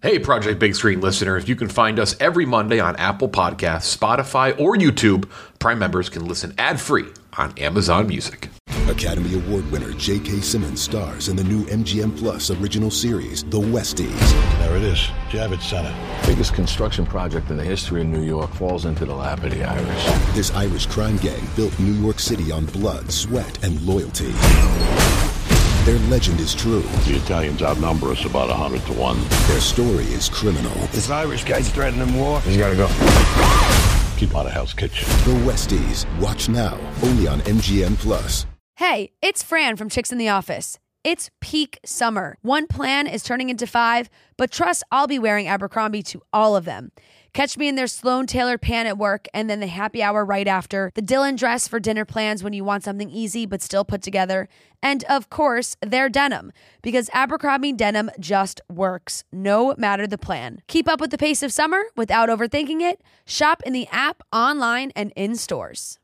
Hey, Project Big Screen listeners, you can find us every Monday on Apple Podcasts, Spotify, or YouTube. Prime members can listen ad-free on Amazon Music. Academy Award winner J.K. Simmons stars in the new MGM Plus original series, The Westies. There it is, Javits Center. Biggest construction project in the history of New York falls into the lap of the Irish. This Irish crime gang built New York City on blood, sweat, and loyalty. Their legend is true. The Italians outnumber us about 100 to 1. Their story is criminal. This Irish guy's threatening war. He's gotta go. Keep out of Hell's Kitchen. The Westies. Watch now, only on MGM Plus. Hey, it's Fran from Chicks in the Office. It's peak summer. One plan is turning into 5, but trust I'll be wearing Abercrombie to all of them. Catch me in their Sloan-tailored pant at work and then the happy hour right after, the Dylan dress for dinner plans when you want something easy but still put together, and of course, their denim, because Abercrombie denim just works, no matter the plan. Keep up with the pace of summer without overthinking it. Shop in the app, online, and in stores.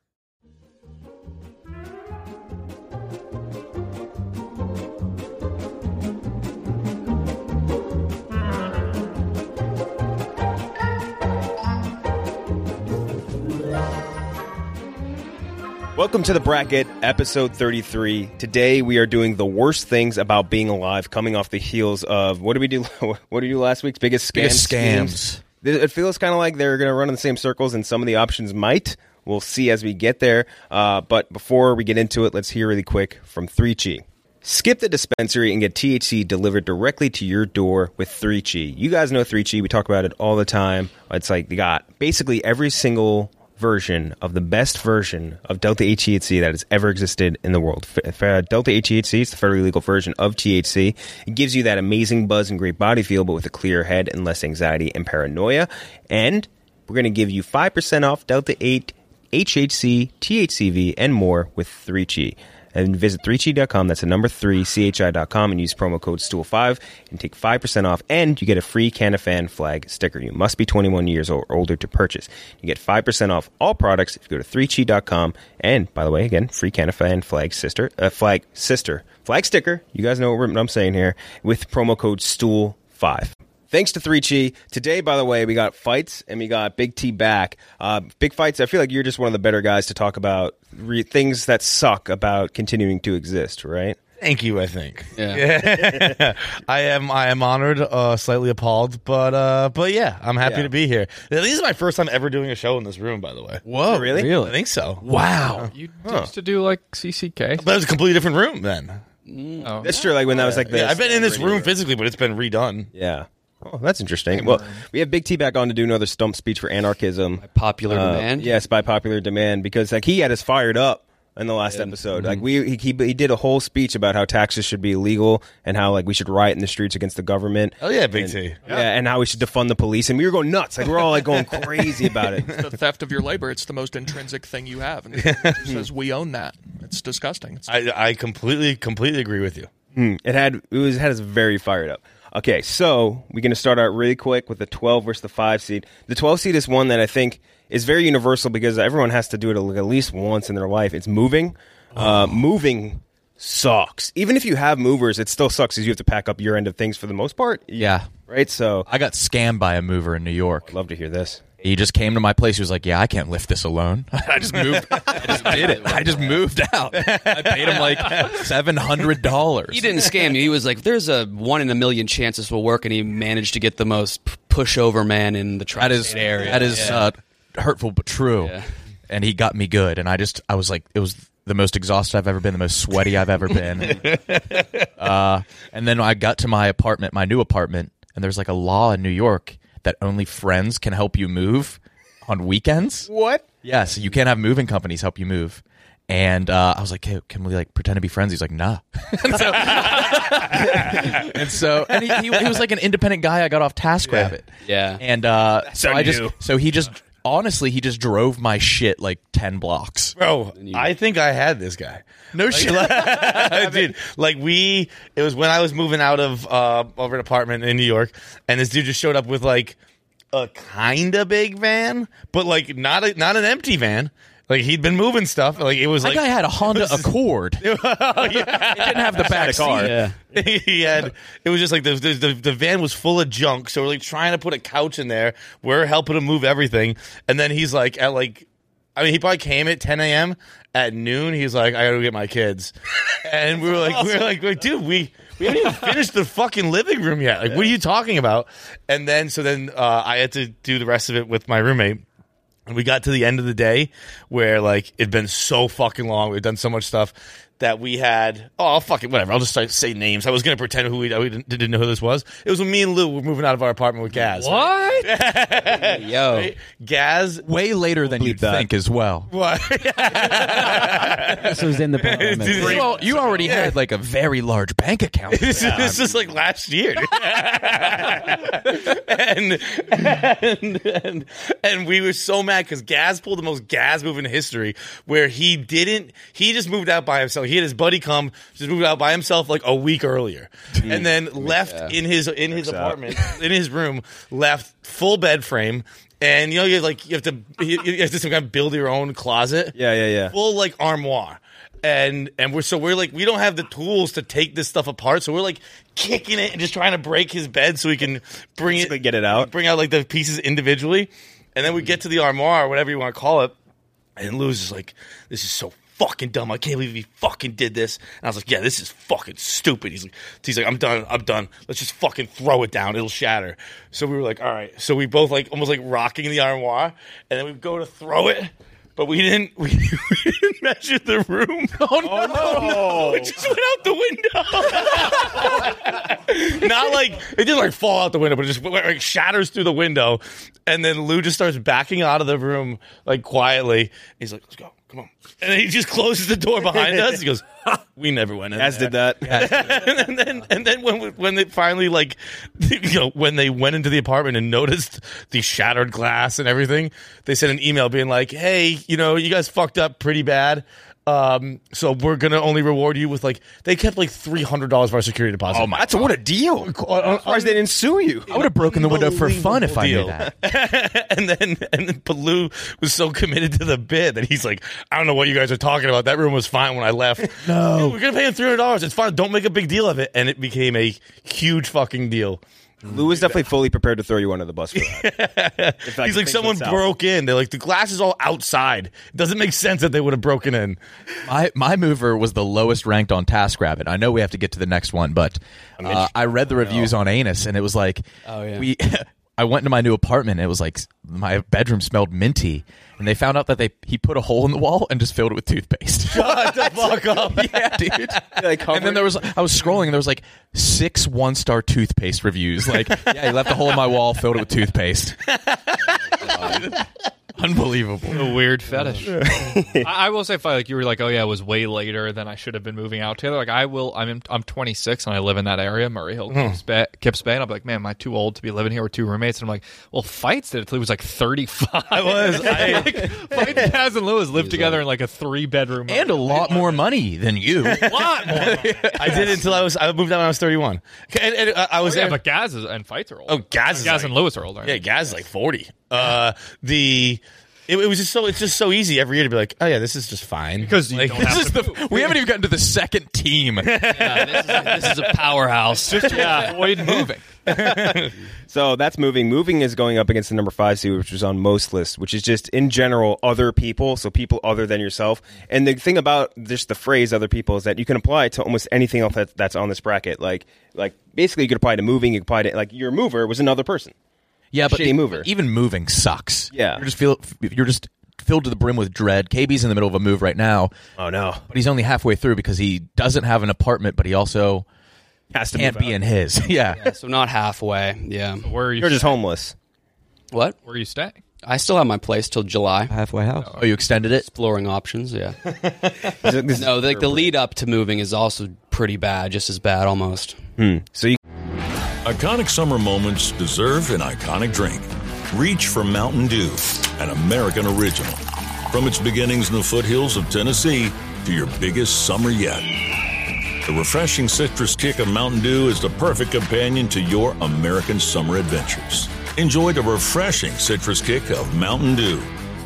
Welcome to The Bracket, episode 33. Today we are doing the worst things about being alive, coming off the heels of, what did we do last week's biggest scams? It feels kind of like they're going to run in the same circles, and some of the options might. We'll see as we get there. But before we get into it, let's hear really quick from 3Chi. Skip the dispensary and get THC delivered directly to your door with 3Chi. You guys know 3Chi. We talk about it all the time. It's like they got basically every single version of the best version of Delta 8 THC that has ever existed in the world. Delta 8 THC is the federally legal version of THC. It gives you that amazing buzz and great body feel, but with a clear head and less anxiety and paranoia. And we're going to give you 5% off Delta 8 HHC, THCV, and more with 3Chi. And visit 3chi.com, that's the number 3, CHI.com, and use promo code STOOL5 and take 5% off, and you get a free CannaFan flag sticker. You must be 21 years or older to purchase. You get 5% off all products if you go to 3chi.com, and, by the way, again, free CannaFan flag sticker. You guys know what I'm saying here, with promo code STOOL5. Thanks to 3Chi. Today, by the way, we got fights and we got Big T back. Big fights, I feel like you're just one of the better guys to talk about things that suck about continuing to exist, right? Thank you, I think. Yeah. I am honored, slightly appalled, but yeah, I'm happy to be here. This is my first time ever doing a show in this room, by the way. Whoa, really? I think so. Wow. You used to do like CCK? But it was a completely different room then. Oh. That's true, like when that was like this. Yeah, I've been in this room physically, but it's been redone. Yeah. Oh, that's interesting. Well, we have Big T back on to do another stump speech for anarchism. By popular demand? Yes, by popular demand, because like he had us fired up in the last episode. Like he did a whole speech about how taxes should be illegal and how like we should riot in the streets against the government. Oh yeah, Big T. Yeah, and how we should defund the police. And we were going nuts. Like we're all like going crazy about it. It's the theft of your labor. It's the most intrinsic thing you have. And it says we own that. It's disgusting. I completely agree with you. It had us very fired up. Okay, so we're going to start out really quick with the 12 versus the 5 seed. The 12 seed is one that I think is very universal because everyone has to do it at least once in their life. It's moving. Moving sucks. Even if you have movers, it still sucks because you have to pack up your end of things for the most part. Yeah. Right? So I got scammed by a mover in New York. I'd love to hear this. He just came to my place. He was like, yeah, I can't lift this alone. I just moved. I just did it. I just moved out. I paid him like $700. He didn't scam you. He was like, there's a 1 in a million chance this will work, and he managed to get the most pushover man in the tri-state area. That is hurtful but true. Yeah. And he got me good. And I was like, it was the most exhausted I've ever been, the most sweaty I've ever been. And then I got to my new apartment, and there's like a law in New York that only friends can help you move on weekends. What? Yeah, so you can't have moving companies help you move. And I was like, hey, can we like pretend to be friends? He's like, nah. and he was like an independent guy. I got off TaskRabbit. Yeah. And he just drove my shit like 10 blocks. Bro, I think I had this guy. No shit. Dude, it was when I was moving out of an apartment in New York, and this dude just showed up with like a kind of big van, but like not an empty van. Like he'd been moving stuff. Like it was That like guy had a Honda Accord. It didn't have the back car. seat. Yeah. He had. It was just like the van was full of junk. So we're like trying to put a couch in there. We're helping him move everything, and then he's like at like. I mean, he probably came at 10 a.m. At noon, he's like, I gotta go get my kids. And we were like, dude, we haven't even finished the fucking living room yet. Like, what are you talking about? And then, I had to do the rest of it with my roommate. And we got to the end of the day where, like, it'd been so fucking long. We'd done so much stuff that we had. Oh, fuck it, whatever. I'll just start say names. I was going to pretend we didn't know who this was. It was when me and Lou were moving out of our apartment with Gaz. What? Yo. Right? Gaz. Way later than you'd think as well. What? This was in the apartment. Well, you already had like a very large bank account. This is like last year. and we were so mad because Gaz pulled the most Gaz move in history where he just moved out by himself. He had his buddy come, just moved out by himself like a week earlier. And then left in his apartment, in his room, left full bed frame. And you have to some kind of build your own closet. Yeah. Full like armoire. And we're like, we don't have the tools to take this stuff apart, so we're like kicking it and just trying to break his bed so we can get it out, bring out like the pieces individually, and then we get to the armoire, or whatever you want to call it, and Lou's just like, this is so fucking dumb. I can't believe he fucking did this. And I was like, yeah, this is fucking stupid. He's like, I'm done. Let's just fucking throw it down. It'll shatter. So we were like, all right. So we both like almost like rocking the armoire, and then we go to throw it. But we didn't measure the room. Oh no! It just went out the window. Not like it didn't like fall out the window, but it just like shatters through the window. And then Lou just starts backing out of the room like quietly. He's like, "Let's go, come on!" And then he just closes the door behind us. He goes, "We never went in." As did that. and then when they finally like, when they went into the apartment and noticed the shattered glass and everything, they sent an email being like, "Hey, you guys fucked up pretty bad. So we're gonna only reward you with like," they kept like $300 for our security deposit. Oh my! That's what a deal. I'm surprised they didn't sue you. I would have broken the window for fun if I knew that. and then Lou was so committed to the bid that he's like, I don't know what you guys are talking about. That room was fine when I left. No, we're gonna pay him $300. It's fine. Don't make a big deal of it. And it became a huge fucking deal. Lou was definitely fully prepared to throw you under the bus for that. He's like, someone broke in. They're like, the glass is all outside. It doesn't make sense that they would have broken in. My mover was the lowest ranked on TaskRabbit. I know we have to get to the next one, but I read the reviews on Anus, and it was like, I went into my new apartment, and it was like my bedroom smelled minty, and they found out that he put a hole in the wall and just filled it with toothpaste. Shut the fuck up. Yeah, dude. And then I was scrolling, and there was like 6 1-star toothpaste reviews. Like, yeah, he left a hole in my wall, filled it with toothpaste. Unbelievable. A weird fetish. I will say, like you were like, oh yeah, it was way later than I should have been moving out, Taylor. Like I'm 26 and I live in that area, Murray Hill, Kips Bay, and I'm like, man, am I too old to be living here with 2 roommates? And I'm like, well, Fights did it till he was like 35. I was. Fights, Kaz, and Lewis lived together in like a 3-bedroom and a lot more money than you. A lot more. I did it until I moved out when I was 31. And I was there. But Gaz and Fights are old. Oh, Gaz and Lewis are older. Yeah, Gaz is like 40. It was just it's just so easy every year to be like, oh yeah, this is just fine because like, we haven't even gotten to the second team. Yeah, this is a powerhouse. Just avoid moving. So that's moving. Moving is going up against the number 5 seed, which was on most lists, which is just in general other people, so people other than yourself. And the thing about just the phrase "other people" is that you can apply it to almost anything else that's on this bracket. Like basically, you could apply it to moving. You could apply it to, like, your mover was another person. Yeah, but mover. Even moving sucks. Yeah, you're just filled to the brim with dread. KB's in the middle of a move right now. Oh no! But he's only halfway through because he doesn't have an apartment, but he also can't be in his. Yeah, so not halfway. Yeah, so where are you? You're just homeless. What? Where are you staying? I still have my place till July. Halfway house. Oh, you extended it? Exploring options. Yeah. No, like the lead up to moving is also pretty bad, just as bad almost. So you. Iconic summer moments deserve an iconic drink. Reach for Mountain Dew, an American original. From its beginnings in the foothills of Tennessee to your biggest summer yet. The refreshing citrus kick of Mountain Dew is the perfect companion to your American summer adventures. Enjoy the refreshing citrus kick of Mountain Dew.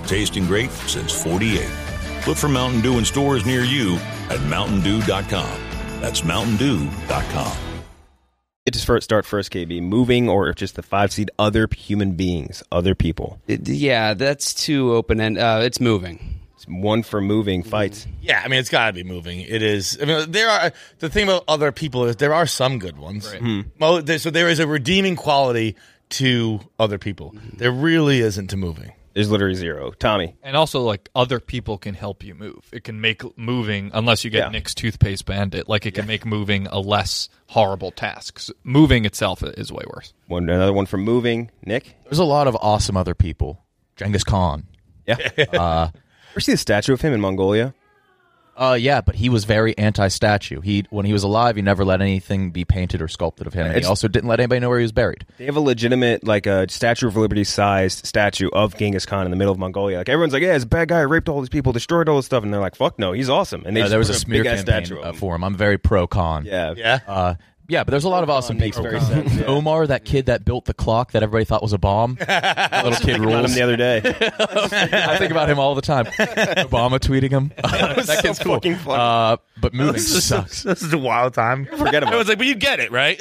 tasting great since 48. Look for Mountain Dew in stores near you at MountainDew.com. That's MountainDew.com. To start first, KB, moving or just the 5 seed, other human beings, other people. Yeah, that's too open-end. It's moving. It's one for moving fights. Yeah, I mean, it's got to be moving. It is. I mean, the thing about other people is there are some good ones. Right. So there is a redeeming quality to other people. There really isn't to moving. There's literally zero. Tommy. And also, like, other people can help you move. It can make moving, unless you get Nick's Toothpaste Bandit, like, it can make moving a less horrible task. So moving itself is way worse. Another one for moving. Nick? There's a lot of awesome other people. Genghis Khan. Yeah. Ever see the statue of him in Mongolia? Yeah, but he was very anti-statue. When he was alive, he never let anything be painted or sculpted of him. And he also didn't let anybody know where he was buried. They have a legitimate, like, a Statue of Liberty-sized statue of Genghis Khan in the middle of Mongolia. Like, everyone's like, yeah, he's a bad guy, raped all these people, destroyed all this stuff. And they're like, fuck no, he's awesome. And there was a smear campaign for him. I'm very pro-Khan. Yeah. Yeah, but there's a lot of awesome people. Omar, that kid that built the clock that everybody thought was a bomb. Little kid rules. About him the other day. I think about him all the time. Obama tweeting him. That kid's cool. Funny. But moving sucks. This is a wild time. Forget about it. I was like, but you get it, right?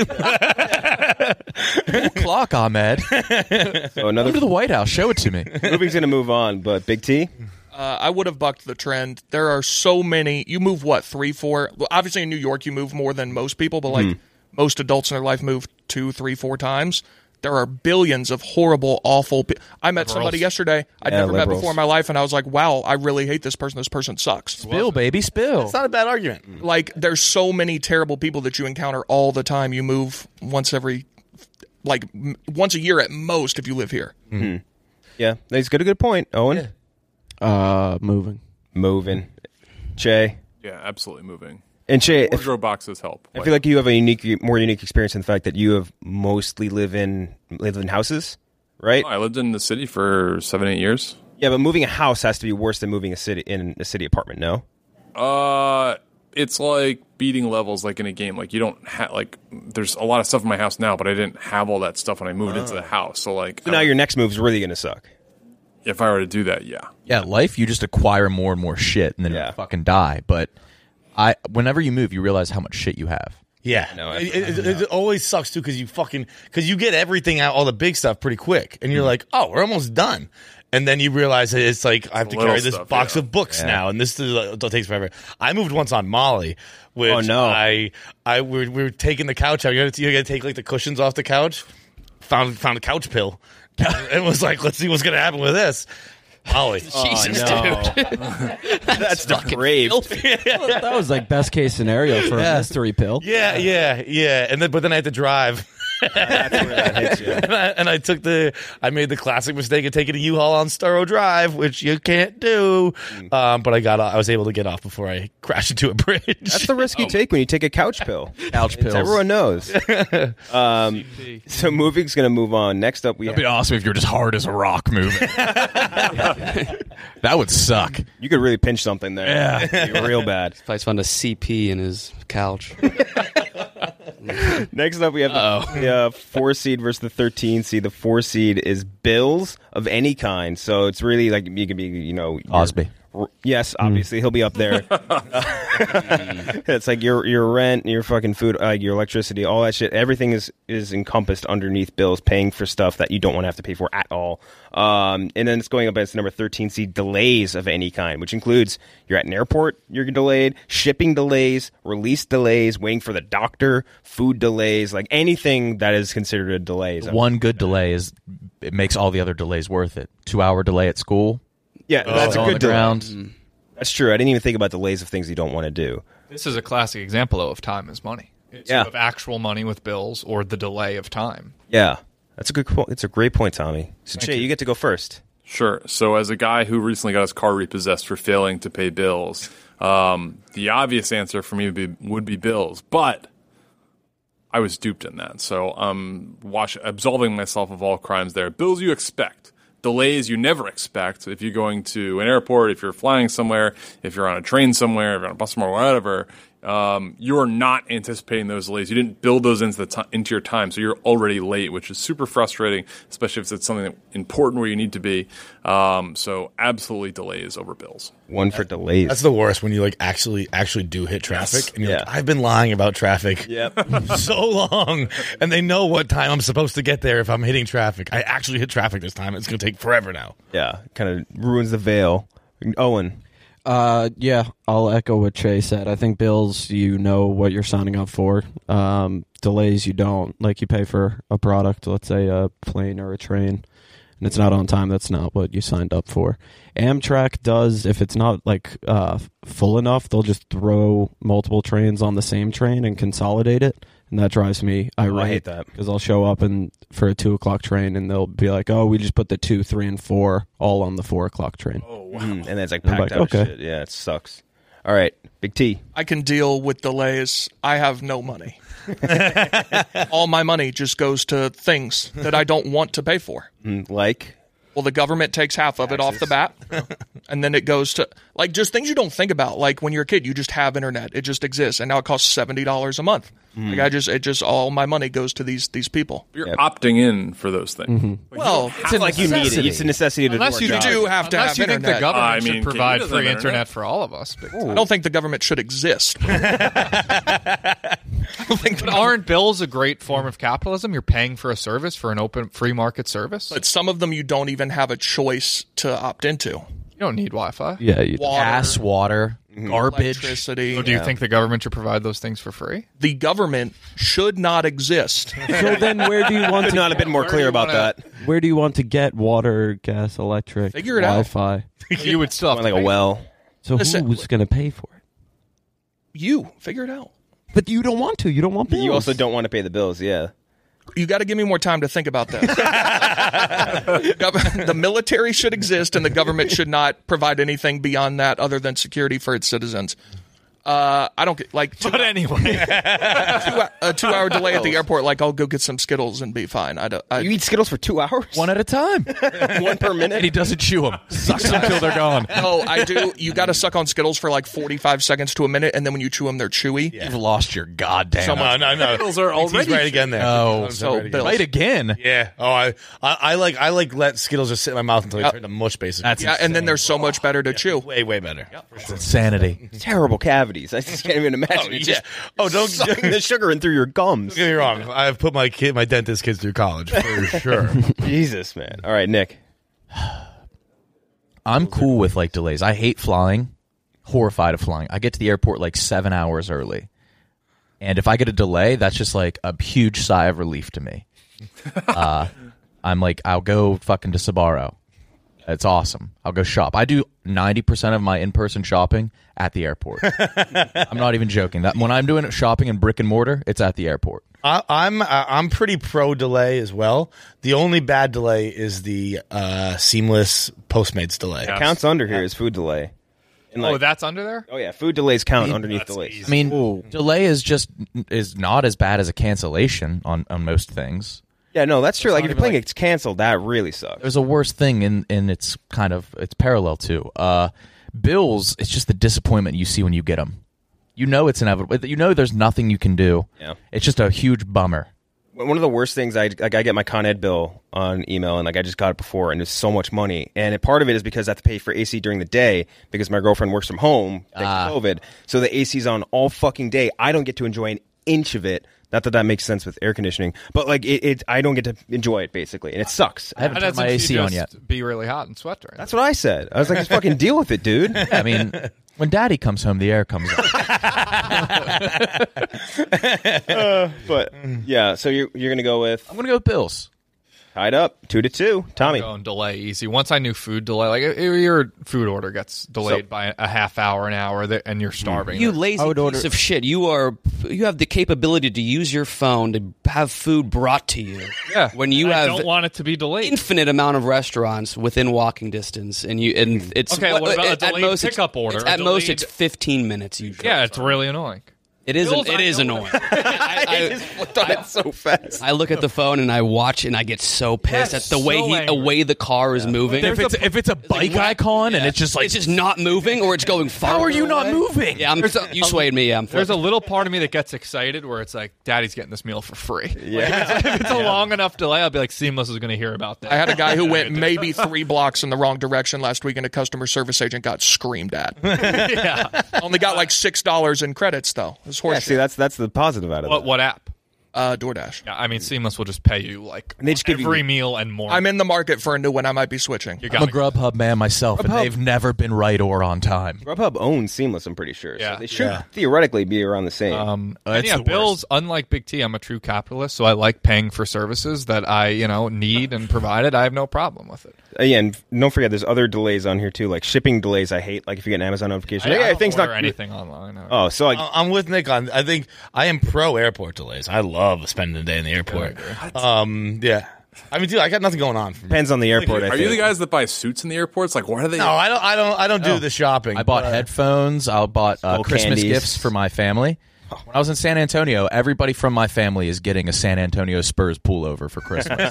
Clock, Ahmed. So another Come to the White House. Show it to me. Moving's going to move on, but Big T? I would have bucked the trend. There are so many. You move, 3, 4? Well, obviously, in New York, you move more than most people, but, like, most adults in their life move 2, 3, 4 times. There are billions of horrible, awful I met somebody yesterday I'd never met before in my life, and I was like, wow, I really hate this person. This person sucks. Spill, baby, spill. It's not a bad argument. Like, there's so many terrible people that you encounter all the time. You move once a year at most if you live here. Mm-hmm. Yeah, he's got a good point. Owen? Moving. Che? Yeah, absolutely moving. And Che, wardrobe boxes help. I feel like you have a more unique experience in the fact that you have mostly lived in houses, right? Oh, I lived in the city for 7-8 years. Yeah, but moving a house has to be worse than moving a city apartment. No. It's like beating levels, like in a game. Like you don't have there's a lot of stuff in my house now, but I didn't have all that stuff when I moved into the house. So now your next move is really going to suck. If I were to do that, yeah. Yeah, life you just acquire more and more shit, and then you fucking die. But whenever you move, you realize how much shit you have. Yeah, no, it always sucks too because you get everything out, all the big stuff pretty quick, and you're like, oh, we're almost done, and then you realize that it's like I have to carry this box of books now, and this it takes forever. I moved once on Molly, which we were taking the couch out. You got to take like the cushions off the couch. Found a couch pill, and was like, let's see what's gonna happen with this. Molly. Jesus, dude. That's depraved. That was like best case scenario for a mystery pill. Yeah. And then I had to drive. That's where that hits you. And I made the classic mistake of taking a U-Haul on Sturrow Drive, which you can't do. But I was able to get off before I crashed into a bridge. That's the risk you take when you take a couch pill. Couch pills. Everyone knows. So moving's going to move on. Next up, That'd be awesome if you're just hard as a rock moving. That would suck. You could really pinch something there. Yeah. It'd be real bad. Spice found a CP in his couch. Next up, we have the 4 seed versus the 13 seed. The 4 seed is bills of any kind. So it's really like you could be, Osby. Yes, obviously he'll be up there. It's like your rent, your fucking food, your electricity, all that shit. Everything is encompassed underneath bills, paying for stuff that you don't want to have to pay for at all. And then it's going up against the number 13 seed, delays of any kind, which includes you're at an airport, you're delayed, shipping delays, release delays, waiting for the doctor, food delays, like anything that is considered a delay. One good delay it makes all the other delays worth it. 2-hour delay at school. Yeah, that's a good delay. Ground. That's true. I didn't even think about delays of things you don't want to do. This is a classic example, though, of time is money. It's of actual money with bills or the delay of time. Yeah, that's a good point. It's a great point, Tommy. So, Jay, you get to go first. Sure. So as a guy who recently got his car repossessed for failing to pay bills, the obvious answer for me would be bills. But I was duped in that. So I'm absolving myself of all crimes there. Bills you expect. Delays you never expect. If you're going to an airport, if you're flying somewhere, if you're on a train somewhere, if you're on a bus somewhere, whatever, you're not anticipating those delays. You didn't build those into your time, so you're already late, which is super frustrating, especially if it's something important where you need to be. So absolutely delays over bills. One for delays. That's the worst when you like actually do hit traffic, and you're like, I've been lying about traffic so long, and they know what time I'm supposed to get there if I'm hitting traffic. I actually hit traffic this time. It's going to take forever now. Yeah, kind of ruins the veil. Owen. Yeah, I'll echo what Trey said. I think bills, you know what you're signing up for. Delays, you don't. Like, you pay for a product, let's say a plane or a train, and it's not on time. That's not what you signed up for. Amtrak does, if it's not like full enough, they'll just throw multiple trains on the same train and consolidate it, and that drives me irate. I hate that. Because I'll show up for a 2 o'clock train, and they'll be like, oh, we just put the 2, 3, and 4 all on the 4 o'clock train. Oh, wow. And it's like packed out of shit. Yeah, it sucks. All right, Big T. I can deal with delays. I have no money. All my money just goes to things that I don't want to pay for. Like? Well, the government takes half of it off the bat, and then it goes to, like, just things you don't think about. Like, when you're a kid, you just have internet. It just exists, and now it costs $70 a month. Like, all my money goes to these people. You're opting in for those things. Well, it's like you need it. It's a necessity to unless do you our job. do have to Unless have you think internet. the government should Katie provide doesn't free have internet for all of us. I don't think the government should exist. But aren't bills a great form of capitalism? You're paying for a service, for an open free market service. But some of them you don't even have a choice to opt into. You don't need Wi-Fi. Yeah, you Gas, water, garbage. Electricity. So do you think the government should provide those things for free? The government should not exist. So then where do you want Could to not have been more clear about that. Where do you want to get water, gas, electric, Figure it out. Wi-Fi? You would still have Like a well. So Listen, who's going to pay for it? You figure it out. But you don't want to. You don't want bills. You also don't want to pay the bills, yeah. You got to give me more time to think about that. The military should exist, and the government should not provide anything beyond that other than security for its citizens. I don't get like. But anyway, a 2-hour delay at the airport. Like, I'll go get some Skittles and be fine. You eat Skittles for 2 hours? One at a time. One per minute? And he doesn't chew them. Sucks until they're gone. No, I do. You got to suck on Skittles for like 45 seconds to a minute, and then when you chew them, they're chewy. You've lost your goddamn. No. Skittles are already right again there. Oh, So bills. right again. Yeah. Oh, I like let Skittles just sit in my mouth until they turn to mush, basically. That's Yeah, and then they're so much better to chew. way better. It's insanity. Terrible cavities. I just can't even imagine. Oh, It's yeah. just Oh, don't sucking the sugar in through your gums. Don't get me wrong. I've put my dentist kids through college for sure. Jesus, man. All right, Nick. I'm cool with like delays. I hate flying. Horrified of flying. I get to the airport like 7 hours early. And if I get a delay, that's just like a huge sigh of relief to me. I'm like, I'll go fucking to Sbarro. It's awesome. I'll go shop. I do 90% of my in-person shopping at the airport. I'm not even joking. That when I'm doing shopping in brick and mortar, it's at the airport. I'm pretty pro delay as well. The only bad delay is the seamless Postmates delay. It counts under here as food delay. And that's under there? Oh, yeah. Food delays count underneath delays. I mean, delay is not as bad as a cancellation on most things. Yeah, no, that's true. It's Like, not if you're even playing like- it's canceled, that really sucks. There's a worse thing in it's parallel to bills. It's just the disappointment you see when you get them. You know it's inevitable. You know there's nothing you can do. Yeah. It's just a huge bummer. One of the worst things, I get my Con Ed bill on email, and like I just got it before, and it's so much money. And part of it is because I have to pay for AC during the day because my girlfriend works from home thanks to COVID. So the AC's on all fucking day. I don't get to enjoy an inch of it. Not that that makes sense with air conditioning, but like I don't get to enjoy it basically, and it sucks. I haven't turned my AC on yet. Be really hot and sweat during. That's what I said. I was like, just fucking deal with it, dude. Yeah, I mean, when Daddy comes home, the air comes on. But yeah, so you're gonna go with? I'm gonna go with bills. Tied up 2-2. Tommy. Going delay easy. Once I knew food delay, like if your food order gets delayed by a half hour, an hour, and you're starving. You lazy piece of shit. You have the capability to use your phone to have food brought to you. Yeah. When you I have don't want it to be delayed. Infinite amount of restaurants within walking distance, and it's Okay, what about a at delayed most pickup order? At most, it's 15 minutes usually. Yeah, it's really annoying. It is annoying. I just flipped on it so fast. I look at the phone and I watch and I get so pissed at the way the car is moving. If it's a bike icon and it's just like it's just not moving or it's going far. How are you not moving? Yeah, you swayed me. Yeah, there's a little part of me that gets excited where it's like, Daddy's getting this meal for free. Yeah. If it's a long enough delay, I'll be like, Seamless is going to hear about that. I had a guy who went maybe 3 blocks in the wrong direction last week, and a customer service agent got screamed at. Yeah. Only got like $6 in credits though. It's horseshit. Yeah, see, that's the positive out of it. What app? DoorDash. Yeah, I mean, Seamless will just pay you like they just give every you, meal and more. I'm in the market for a new one. I might be switching. I'm a Grubhub man myself, and they've never been right or on time. Grubhub owns Seamless, I'm pretty sure. Yeah. So they should theoretically be around the same. Bills, unlike Big T, I'm a true capitalist, so I like paying for services that I, need and provided. I have no problem with it. Yeah, and don't forget, there's other delays on here too, like shipping delays. I hate, like if you get an Amazon notification. I don't things order not anything online. Oh, so like, I'm with Nick on. I think I am pro airport delays. I love spending the day in the airport. Yeah. I mean, dude, I got nothing going on. Depends on the airport. Are you the guys that buy suits in the airports? Like, what are they? No, I don't do the shopping. I bought headphones. I bought Christmas candies. gifts for my family. When I was in San Antonio, everybody from my family is getting a San Antonio Spurs pullover for Christmas.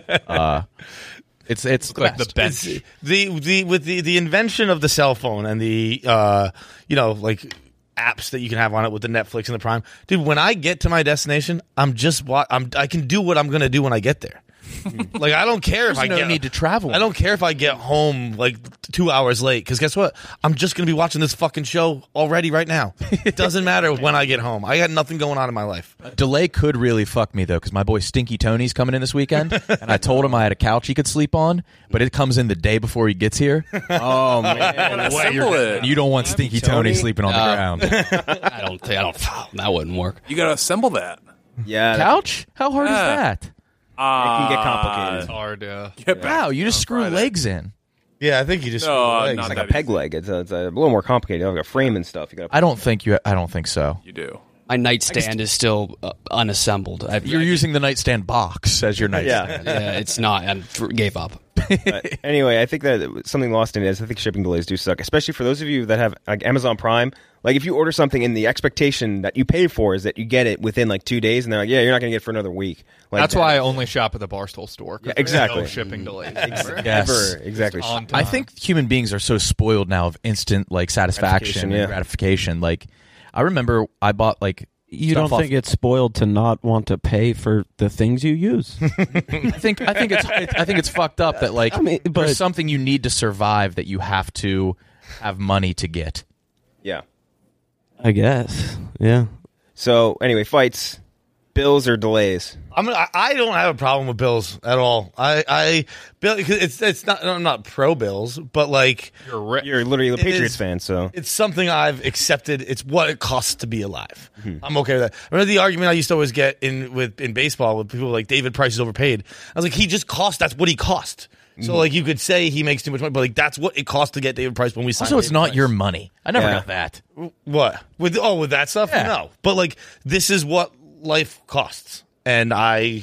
It's like the bench. With the invention of the cell phone and the like apps that you can have on it with the Netflix and the Prime, dude. When I get to my destination, I can do what I'm gonna do when I get there. Like I don't care if I need to travel. I don't care if I get home like 2 hours late because guess what? I'm just gonna be watching this fucking show already right now. It doesn't matter when I get home. I got nothing going on in my life. Delay could really fuck me though because my boy Stinky Tony's coming in this weekend, and I told him I had a couch he could sleep on, but it comes in the day before he gets here. Oh man, you don't want Stinky Tony sleeping on the ground. I don't. That wouldn't work. You got to assemble that. Yeah, couch? How hard is that? It can get complicated. It's hard, Wow, you just screw legs in. Yeah, I think you just screw legs. It's like a peg leg. It's a little more complicated. You have a frame and stuff. You got. I don't think so. You do. My nightstand is still unassembled. You're using the nightstand box as your nightstand. Yeah, it's not. I gave up. But anyway, I think that something lost in it is I think shipping delays do suck, especially for those of you that have like Amazon Prime. Like if you order something and the expectation that you pay for is that you get it within like 2 days, and they're like, yeah, you're not going to get it for another week. Like that's why I only shop at the Barstool store. Yeah, exactly. No shipping delays. Yes. Exactly. I think human beings are so spoiled now of instant like satisfaction and gratification. Like I remember I bought like. You don't think it's spoiled to not want to pay for the things you use? I think it's fucked up that like there's something you need to survive that you have to have money to get. Yeah, I guess. Yeah. So anyway, fights, bills or delays. I don't have a problem with bills at all. It's not. I'm not pro bills, but like you're literally a Patriots fan, so it's something I've accepted. It's what it costs to be alive. Mm-hmm. I'm okay with that. I remember the argument I used to always get in baseball with people like David Price is overpaid. I was like, he just cost. That's what he cost. So like you could say he makes too much money, but like that's what it costs to get David Price when we signed. Also, it's David not Price. your money. I never got that. What with that stuff? Yeah. No, but like this is what life costs. And I'm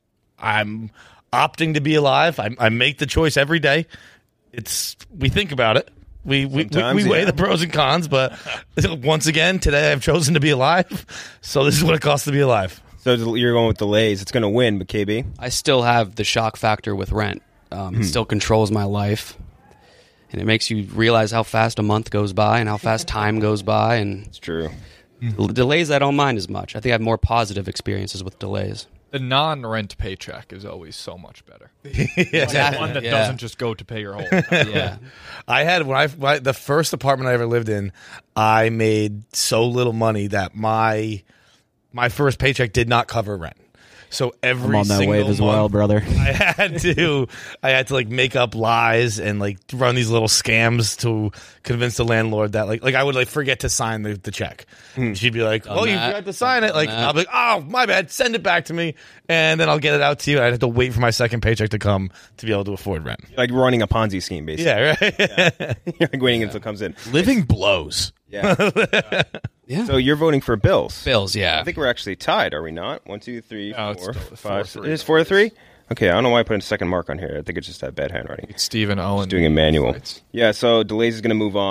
opting to be alive. I make the choice every day. We think about it. We weigh the pros and cons. But once again, today I've chosen to be alive. So this is what it costs to be alive. So you're going with delays. It's going to win, but KB? I still have the shock factor with rent. It still controls my life. And it makes you realize how fast a month goes by and how fast time goes by. And it's true. Delays I don't mind as much. I think I have more positive experiences with delays. The non-rent paycheck is always so much better. Exactly. One that doesn't just go to pay your whole Yeah. I had the first apartment I ever lived in, I made so little money that my first paycheck did not cover rent. So every I'm on that single wave as month, well, brother. I had to like make up lies and like run these little scams to convince the landlord that like I would like forget to sign the check. She'd be like, "Oh, you forgot to sign it." Like I'll be like, "Oh, my bad. Send it back to me," and then I'll get it out to you. I'd have to wait for my second paycheck to come to be able to afford rent. Like running a Ponzi scheme, basically. Yeah, right. Yeah. You're like waiting until it comes in. Living blows. Yeah. Yeah. So you're voting for bills. Bills, yeah. I think we're actually tied, are we not? 1, 2, 3, 4, it's 5. 4-3. It is 4-3? Okay, I don't know why I put a second mark on here. I think it's just that bad handwriting. It's Stephen Owen. Just doing a manual. Yeah, so delays is going to move on.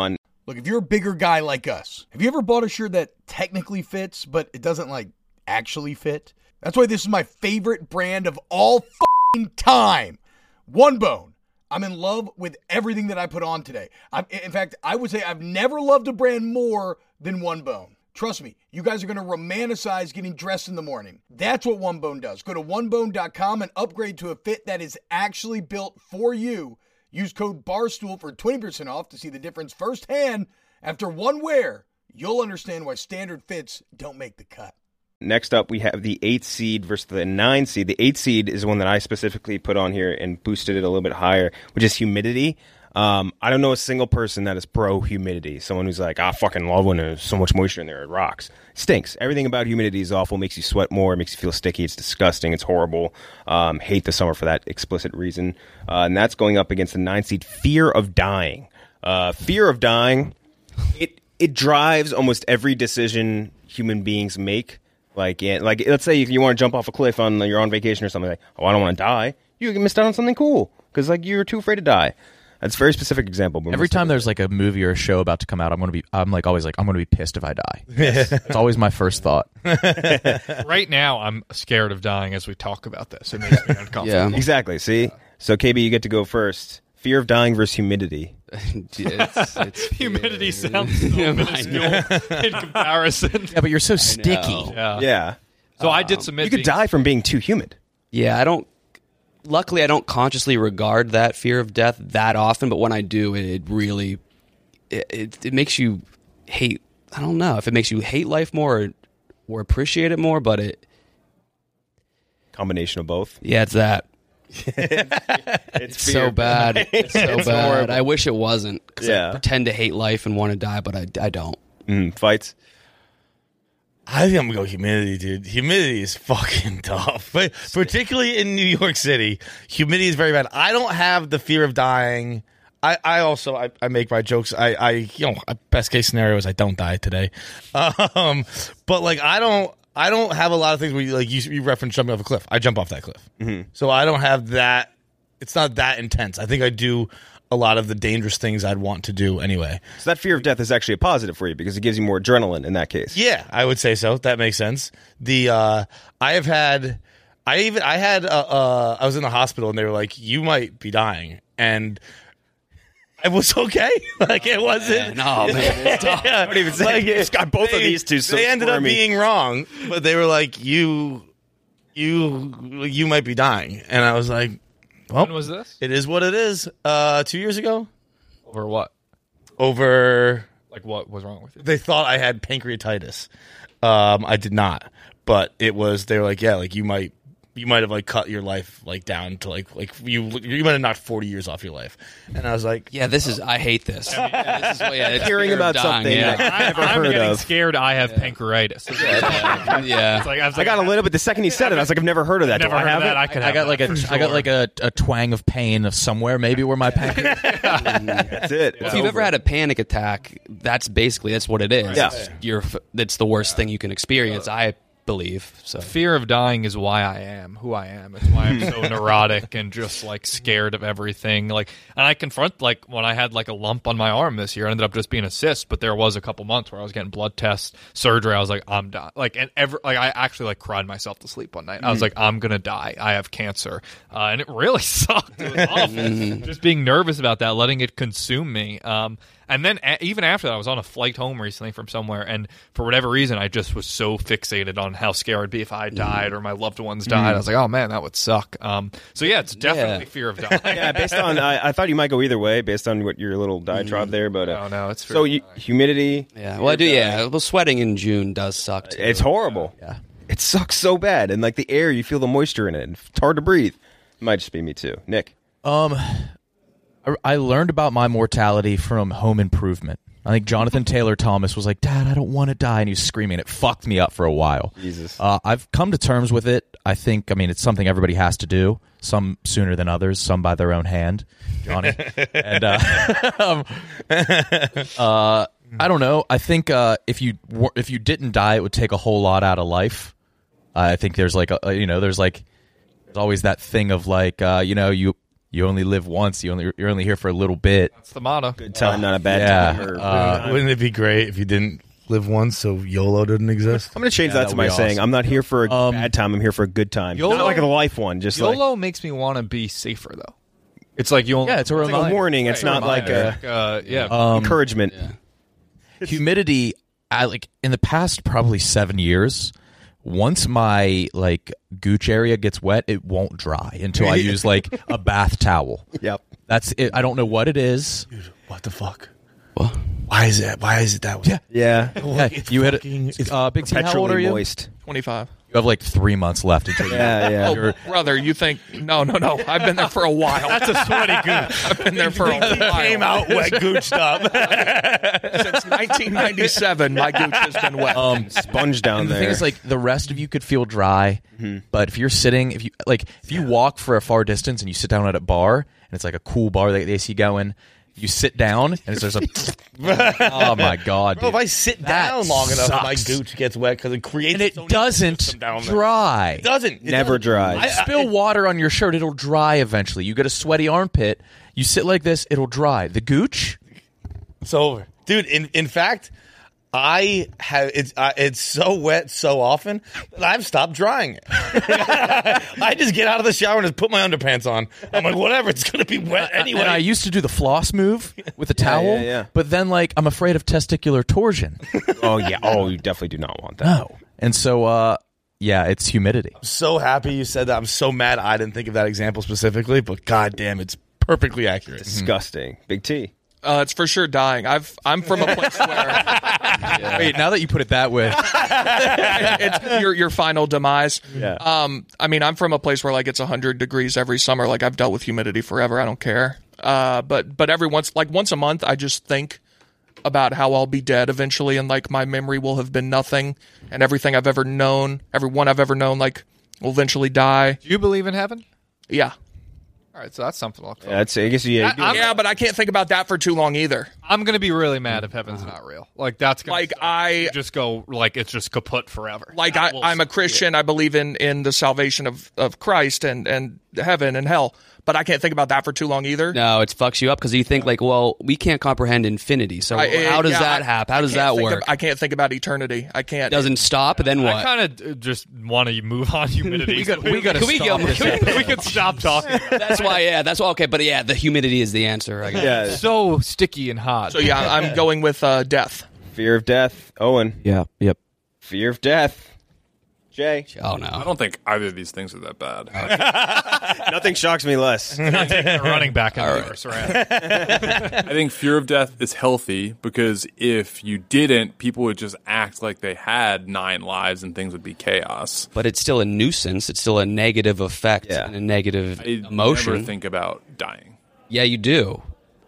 Look, if you're a bigger guy like us, have you ever bought a shirt that technically fits, but it doesn't, like, actually fit? That's why this is my favorite brand of all f***ing time. OneBone. I'm in love with everything that I put on today. In fact, I would say I've never loved a brand more than OneBone. Trust me, you guys are going to romanticize getting dressed in the morning. That's what OneBone does. Go to onebone.com and upgrade to a fit that is actually built for you. Use code BARSTOOL for 20% off to see the difference firsthand. After one wear, you'll understand why standard fits don't make the cut. Next up, we have the 8 seed versus the 9 seed. The 8 seed is one that I specifically put on here and boosted it a little bit higher, which is humidity. I don't know a single person that is pro humidity. Someone who's like, I fucking love when there's so much moisture in there. It rocks. Stinks. Everything about humidity is awful. Makes you sweat more. Makes you feel sticky. It's disgusting. It's horrible. Hate the summer for that explicit reason. And that's going up against the 9 seed, Fear of Dying. Fear of dying, it drives almost every decision human beings make. Like let's say if you want to jump off a cliff you're on vacation or something, like, oh, I don't want to die. You missed out on something cool because like you're too afraid to die. That's a very specific example. But every time there's like a movie or a show about to come out, I'm always going to be pissed if I die. It's always my first thought. Right now, I'm scared of dying as we talk about this. It makes me uncomfortable. Yeah, exactly. See, so KB, you get to go first. Fear of dying versus humidity. It's humidity sounds so minuscule in comparison. Yeah, but you're so sticky. Yeah. So I did submit. You could die from being too humid. Yeah, luckily, I don't consciously regard that fear of death that often, but when I do, it really it makes you hate. I don't know if it makes you hate life more or appreciate it more, but combination of both. Yeah, it's that. It's so bad. It's so bad. Horrible. I wish it wasn't because Yeah. I pretend to hate life and want to die, but I don't. Fights. I think I'm gonna go humidity, dude. Humidity is fucking tough, but particularly in New York City, humidity is very bad. I don't have the fear of dying. I also make my jokes. Best case scenario is I don't die today, but like I don't have a lot of things where you reference jumping off a cliff. I jump off that cliff, so I don't have that. It's not that intense. I think I do a lot of the dangerous things I'd want to do anyway. So that fear of death is actually a positive for you because it gives you more adrenaline in that case. Yeah, I would say so. That makes sense. I was in the hospital and they were like, you might be dying. And it was okay. Like it wasn't. No, man. It's tough. I don't even say it's got both of these two. So they ended up being wrong, but they were like, you might be dying. And I was like, well, when was this? It is what it is. 2 years ago. Over what? Over like what was wrong with you? They thought I had pancreatitis. I did not, but it was. They were like, yeah, like you might have like cut your life like down to like you might have knocked 40 years off your life. And I was like, yeah, I hate this. It's hearing about something that I've never I'm heard getting of. scared. I have pancreatitis. Yeah. It's like, I got a little bit the second he said it. I was like, I've never heard of that. Never Do I heard have of that. it? I got like a twang of pain of somewhere maybe where my pancreas. That's it. If you've ever had a panic attack, that's what it is. Yeah. It's the worst thing you can experience. I believe so. Fear of dying is why I am who I am. It's why I'm so neurotic and just like scared of everything. Like, and I confront like when I had like a lump on my arm this year, it ended up just being a cyst. But there was a couple months where I was getting blood tests, surgery. I was like, I'm dying. Like, and I actually like cried myself to sleep one night. I was like, I'm gonna die. I have cancer, and it really sucked. It was awful. Just being nervous about that, letting it consume me. And then even after that, I was on a flight home recently from somewhere, and for whatever reason, I just was so fixated on how scared I'd be if I died or my loved ones died. I was like, oh man, that would suck. So yeah, it's definitely fear of dying. Yeah, based on I thought you might go either way based on what your little diatribe there, but no, it's so humidity. Yeah, well, I do. Yeah, well, sweating in June does suck too. It's horrible. Yeah, it sucks so bad, and like the air, you feel the moisture in it. And it's hard to breathe. It might just be me too, Nick. I learned about my mortality from Home Improvement. I think Jonathan Taylor Thomas was like, Dad, I don't want to die. And he was screaming. It fucked me up for a while. Jesus. I've come to terms with it. I mean, it's something everybody has to do. Some sooner than others, some by their own hand. Johnny. And I don't know. I think if you didn't die, it would take a whole lot out of life. I think there's like there's always that thing of like you only live once. You're only here for a little bit. That's the motto. Good time, not a bad time. Wouldn't it be great if you didn't live once, so YOLO didn't exist? I'm going to change that to my saying. I'm not here for a bad time. I'm here for a good time. YOLO, not like a life one. Just YOLO makes me want to be safer though. It's like you. Yeah, it's a reminder. Like a warning. It's not like a encouragement. Yeah. Humidity. In the past probably 7 years, once my gooch area gets wet, it won't dry until I use a bath towel. Yep, that's it. I don't know what it is. Dude, what the fuck? What? Why is it that way? Yeah. You hit it. Big T, how old are you? Moist. 25. You have 3 months left until Oh, brother, you think? No. I've been there for a while. That's a sweaty gooch. I've been there for a while. Came out wet gooched up. Since 1997, my gooch has been wet. Sponge down and there. The thing is, the rest of you could feel dry, but if you're sitting, if you walk for a far distance and you sit down at a bar and it's a cool bar, the AC going. You sit down, and there's a... oh, my God, Bro, dude. if I sit down long enough, my gooch gets wet because it creates... And it doesn't dry. It doesn't. Never dries. Spill water on your shirt, it'll dry eventually. You get a sweaty armpit, you sit like this, it'll dry. The gooch? It's over. Dude, in fact... it's so wet so often that I've stopped drying it. I just get out of the shower and just put my underpants on. I'm like, whatever, it's going to be wet anyway. And I used to do the floss move with a towel, yeah. but then I'm afraid of testicular torsion. Oh, yeah. Oh, you definitely do not want that. No. And so, it's humidity. I'm so happy you said that. I'm so mad I didn't think of that example specifically, but goddamn, it's perfectly accurate. Disgusting. Big T. It's for sure dying. I'm from a place where... Wait, now that you put it that way, it's your final demise. Yeah. I'm from a place where it's 100 degrees every summer. I've dealt with humidity forever. I don't care. But every once a month, I just think about how I'll be dead eventually, and my memory will have been nothing, and everything I've ever known, everyone I've ever known, will eventually die. Do you believe in heaven? Yeah. All right, so that's something to look for. Yeah, I guess you but I can't think about that for too long either. I'm going to be really mad if heaven's not real. That's going to just go it's just kaput forever. I'm a Christian. I believe in the salvation of Christ and heaven and hell. But I can't think about that for too long either. No, it fucks you up because you think we can't comprehend infinity. So how does that happen? How does that work? I can't think about eternity. I can't. It doesn't stop. Then what? I kind of just want to move on humidity. we got to stop this. We could stop talking. That's why. Yeah, that's why. Okay, but the humidity is the answer. I guess. Yeah. So sticky and hot. So I'm going with death. Fear of death. Owen. Yeah. Yep. Fear of death. Jay. Oh, no. I don't think either of these things are that bad. Nothing shocks me less. Running back in the first round. I think fear of death is healthy because if you didn't, people would just act like they had 9 lives and things would be chaos. But it's still a nuisance. It's still a negative effect and a negative emotion. I never think about dying. Yeah, you do.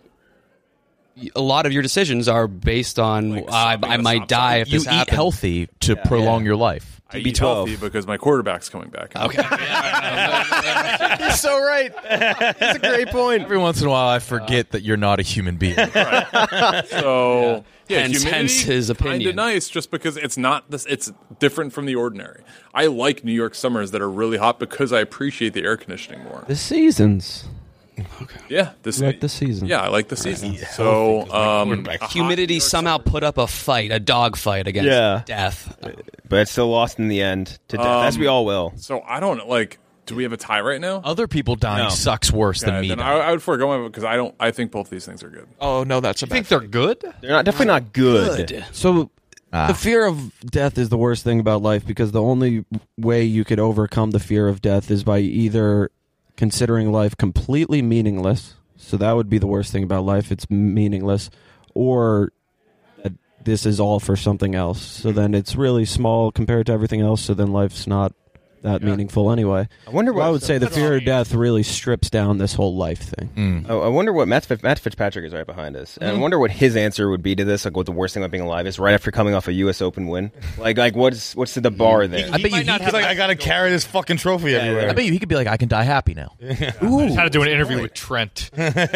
A lot of your decisions are based on I might die if this happens. You eat healthy to prolong your life. I eat healthy because my quarterback's coming back. Okay. You're so right. That's a great point. Every once in a while, I forget that you're not a human being. Right. So, hence his opinion. Kind of nice, just because it's not this. It's different from the ordinary. I like New York summers that are really hot because I appreciate the air conditioning more. The seasons. Okay. Yeah, like the season. Yeah, I like the season. So, humidity somehow put up a dog fight against death. But it's still lost in the end to death, as we all will. So I don't do we have a tie right now? Other people dying sucks worse than me. Then I would forego it because I think both these things are good. Oh no, that's a bad. You think they're good? They're definitely not good. So the fear of death is the worst thing about life because the only way you could overcome the fear of death is by either considering life completely meaningless, so that would be the worst thing about life, it's meaningless, or this is all for something else. So then it's really small compared to everything else, so then life's not that meaningful anyway. I wonder what I would say the fear of death really strips down this whole life thing. I wonder what Matt Fitzpatrick is right behind us. And I wonder what his answer would be to this, what the worst thing about being alive is right after coming off a U.S. Open win. Like what's the bar there? I bet you he's I got to carry this fucking trophy everywhere. I bet you he could be like, I can die happy now. Ooh, I just had to do an interview with Trent.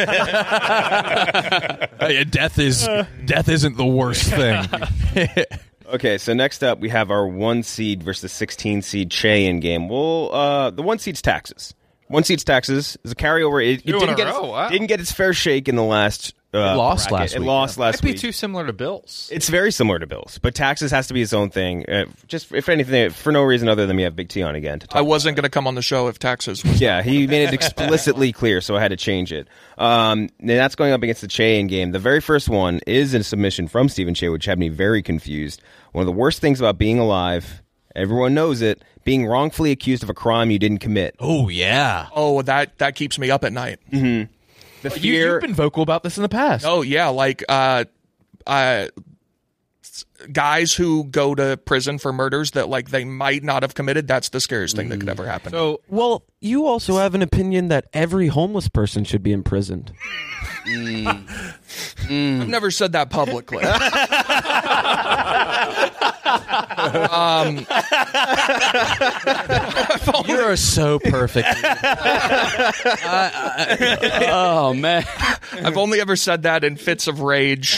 Death isn't the worst thing. Okay, so next up we have our 1 seed versus 16 seed Che in game. Well, the 1 seed's taxes. 1 seat's Texas. It's a carryover. It Two in didn't a row, wow. didn't get its fair shake in the last. It lost bracket. last It week. lost last Might be week. too similar to Bills. It's very similar to Bills, but Texas has to be its own thing. Just if anything, for no reason other than we have Big T on again to talk. I wasn't going to come on the show if Texas was. Yeah, he made it explicitly clear, so I had to change it. And that's going up against the Cheyenne game. The very first one is a submission from Stephen Che, which had me very confused. One of the worst things about being alive, everyone knows it, being wrongfully accused of a crime you didn't commit. Oh, yeah. Oh, that keeps me up at night. Mm-hmm. The fear. You've been vocal about this in the past. Oh yeah, like guys who go to prison for murders that like they might not have committed. That's the scariest thing that could ever happen. So, well, you also have an opinion that every homeless person should be imprisoned. I've never said that publicly. You are so perfect. Oh man, I've only ever said that in fits of rage,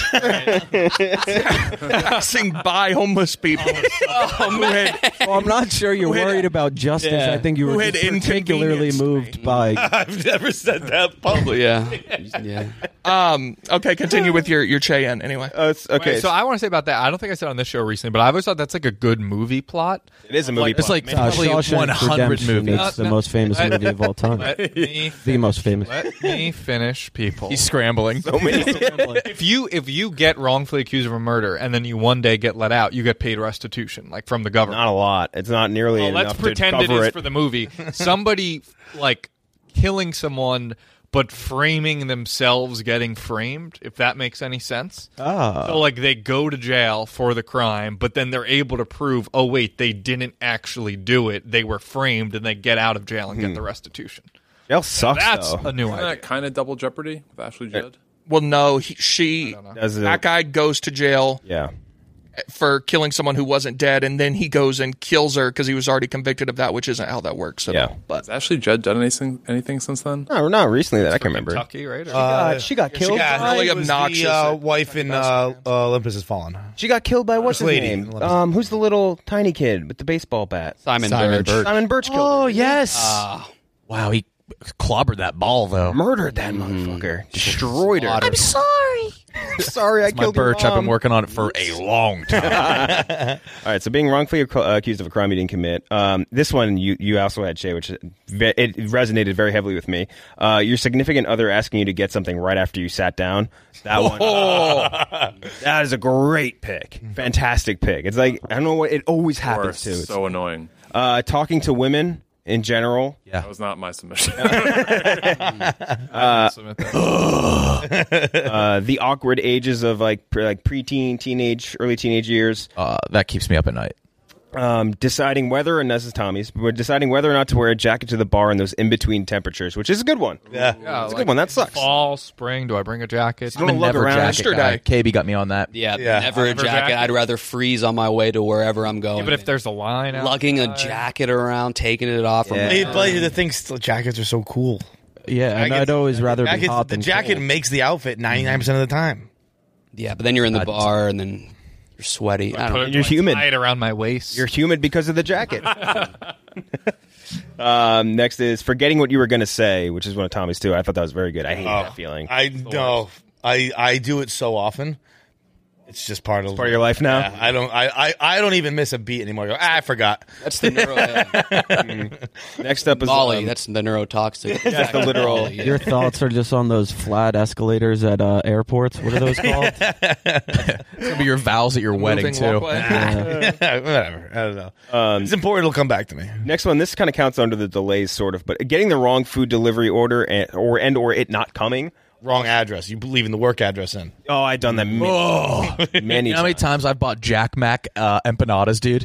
passing by homeless people. Well, I'm not sure you're worried about justice. Yeah. I think you Who were had just particularly moved by. I've never said that publicly. yeah. Okay, continue with your Cheyenne anyway. Okay. Wait, so I want to say about that. I don't think I said it on this show recently, but I always thought that's like a good movie plot. It is a movie It's plot. like probably Shawshank 100 Redemption movies. is the most famous movie of all time. The most famous. Let me finish, people. He's scrambling. So many. If you get wrongfully accused of a murder and then you one day get let out, you get paid restitution, like from the government. Not a lot. It's not nearly Well, enough let's to pretend it cover is for the movie. Somebody like killing someone but framing themselves getting framed, if that makes any sense. So like they go to jail for the crime, but then they're able to prove, oh wait, they didn't actually do it. They were framed, and they get out of jail and get the restitution. Jail sucks, That's though. a new Isn't idea. that kind of double jeopardy with Ashley Judd? Well, no, Does it- that guy goes to jail Yeah. for killing someone who wasn't dead, and then he goes and kills her because he was already convicted of that, which isn't how that works at Yeah. all. But Has Ashley Judd done anything since then? No, not recently that I can remember. Kentucky, right? Or- She got killed. Yeah, by, really it was obnoxious. the wife in Olympus Has Fallen. she got killed by what's his lady. name? Who's the little tiny kid with the baseball bat? Simon Birch. Simon Birch killed Oh, her. yes. Wow, he clobbered that ball, though. Murdered that motherfucker. Destroyed her. I'm sorry. Sorry, I My killed your Birch, I've been mom. working on it for a long time. All right, so being wrongfully accused of a crime you didn't commit. This one you also had, Shay, which it resonated very heavily with me. Your significant other asking you to get something right after you sat down. That one. That is a great pick. Fantastic pick. It's like, I don't know what, it always happens to. So annoying. Talking to women in general. Yeah. That was not my submission. The awkward ages of like preteen, teenage, early teenage years. That keeps me up at night. Deciding whether, and this is Tommy's, we're deciding whether or not to wear a jacket to the bar in those in-between temperatures, which is a good one. Yeah. It's a good one. That sucks. Fall, spring. Do I bring a jacket? You don't lug Never around. jacket guy. KB got me on that. Yeah, Yeah. never a Never jacket. jacket. I'd rather freeze on my way to wherever I'm going. Yeah, but if there's a line out, lugging a jacket around, taking it off. Yeah. They play the things. Jackets are so cool. Yeah, and I'd always rather be hot The than jacket cold. makes the outfit 99% of the time. Yeah, but then you're in the bar and then you're sweaty. I don't know. You're humid. Tie it around my waist. You're humid because of the jacket. Next is forgetting what you were going to say, which is one of Tommy's too. I thought that was very good. I hate that feeling. I do it so often. It's just part of Part of your life now. Yeah, I don't even miss a beat anymore. I forgot. That's the neuro. Next up is Molly. That's the neurotoxic. That's the literal. Molly, yeah. Your thoughts are just on those flat escalators at airports. What are those called? It's gonna be your vows at your wedding Moving too. walkway. Whatever. I don't know. It's important. It'll come back to me. Next one. This kind of counts under the delays, sort of, but getting the wrong food delivery order or it not coming. Wrong address. You leaving the work address in. Oh, I've done that many You know how many times I've bought Jack Mac empanadas, dude?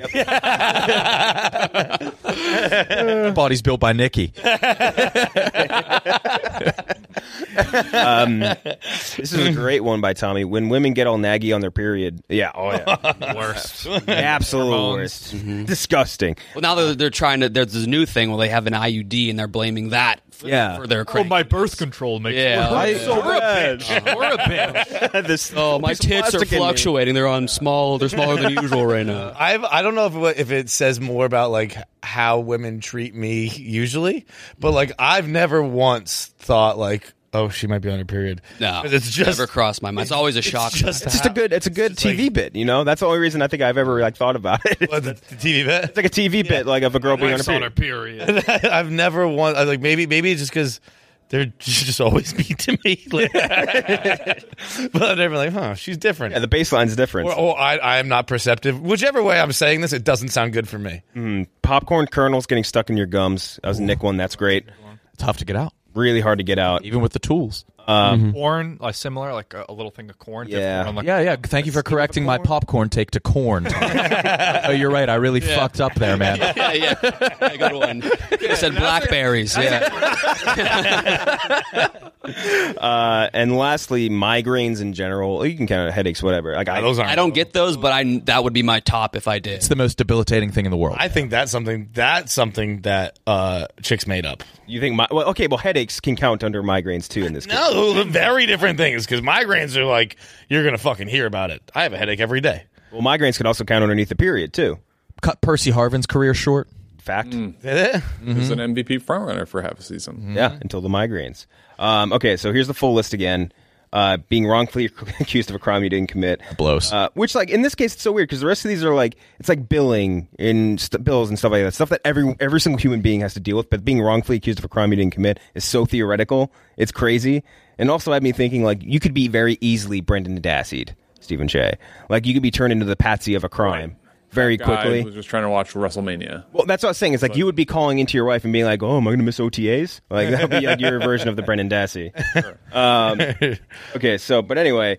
Body's built by Nikki. This is a great one by Tommy. When women get all naggy on their period. Yeah. Oh, yeah. Worst. Absolute worst. Disgusting. Well, now they're trying to. There's this new thing where they have an IUD and they're blaming that for their crank. Oh, my birth control makes me so bad. Or a bitch. My tits are fluctuating. They're smaller than usual right now. I don't know if it says more about like how women treat me usually, but like I've never once thought like, oh, she might be on her period. No, it's just never crossed my mind. It's always a shock. It's just a good TV bit. You know, that's the only reason I think I've ever thought about it. What, the TV bit? It's like a TV bit, like of a girl being on her period. I've never like maybe it's just because they're just always mean to me. But I'm never like, huh, she's different. Yeah, the baseline's different. Or I am not perceptive. Whichever way I'm saying this, it doesn't sound good for me. Popcorn kernels getting stuck in your gums. That was a Nick one. That's great. Tough to get out. Really hard to get out. Even with the tools. Corn, similar, like a little thing of corn. Yeah. Corn, like, Yeah. Thank you for correcting my popcorn take to corn. Oh, you're right. I really fucked up there, man. Yeah. Good one. I said blackberries. Yeah. And lastly, migraines in general. You can count it, headaches, whatever. Like I don't get those, but that would be my top if I did. It's the most debilitating thing in the world. I think that's something that chicks made up. You think headaches can count under migraines too in this case. No, very different things, because migraines are like, you're going to fucking hear about it. I have a headache every day. Well, migraines could also count underneath the period too. Cut Percy Harvin's career short. Fact. He was an MVP frontrunner for half a season. Yeah, until the migraines. Okay, so here's the full list again. Being wrongfully accused of a crime you didn't commit. Blows. Which, like, in this case, it's so weird because the rest of these are like, it's like billing in bills and stuff like that. Stuff that every single human being has to deal with. But being wrongfully accused of a crime you didn't commit is so theoretical. It's crazy. And also had me thinking, like, you could be very easily Brendan Dassey'd, Stephen Shea. Like, you could be turned into the patsy of a crime. Very quickly. I was just trying to watch WrestleMania. Well, that's what I was saying. It's like you would be calling into your wife and being like, "Oh, am I going to miss OTAs?" Like that would be like your version of the Brendan Dassey. Okay, but anyway,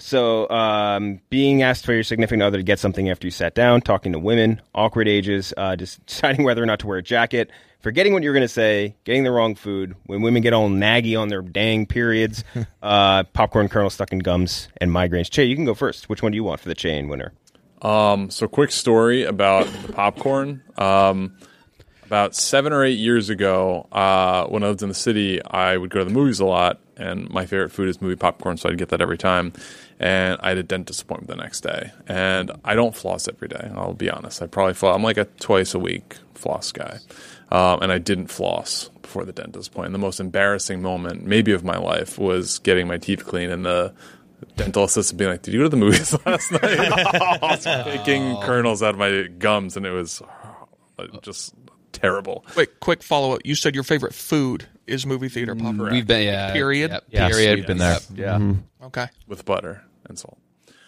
being asked for your significant other to get something after you sat down, talking to women, awkward ages, deciding whether or not to wear a jacket, forgetting what you're going to say, getting the wrong food, when women get all naggy on their dang periods, popcorn kernel stuck in gums, and migraines. Che, you can go first. Which one do you want for the chain winner? So quick story about the popcorn. About 7 or 8 years ago, when I lived in the city, I would go to the movies a lot, and my favorite food is movie popcorn, so I'd get that every time. And I had a dentist appointment the next day. And I don't floss every day, I'll be honest. I probably floss. I'm like a twice a week floss guy. And I didn't floss before the dentist appointment. The most embarrassing moment, maybe of my life, was getting my teeth cleaned, and the dental assistant being like, "Did you go to the movies last night?" Picking kernels out of my gums, and it was just terrible. Wait, quick follow-up. You said your favorite food is movie theater popcorn. We've been, Period? Yep. Yes, Period. we've been there. Yeah. Okay. With butter and salt.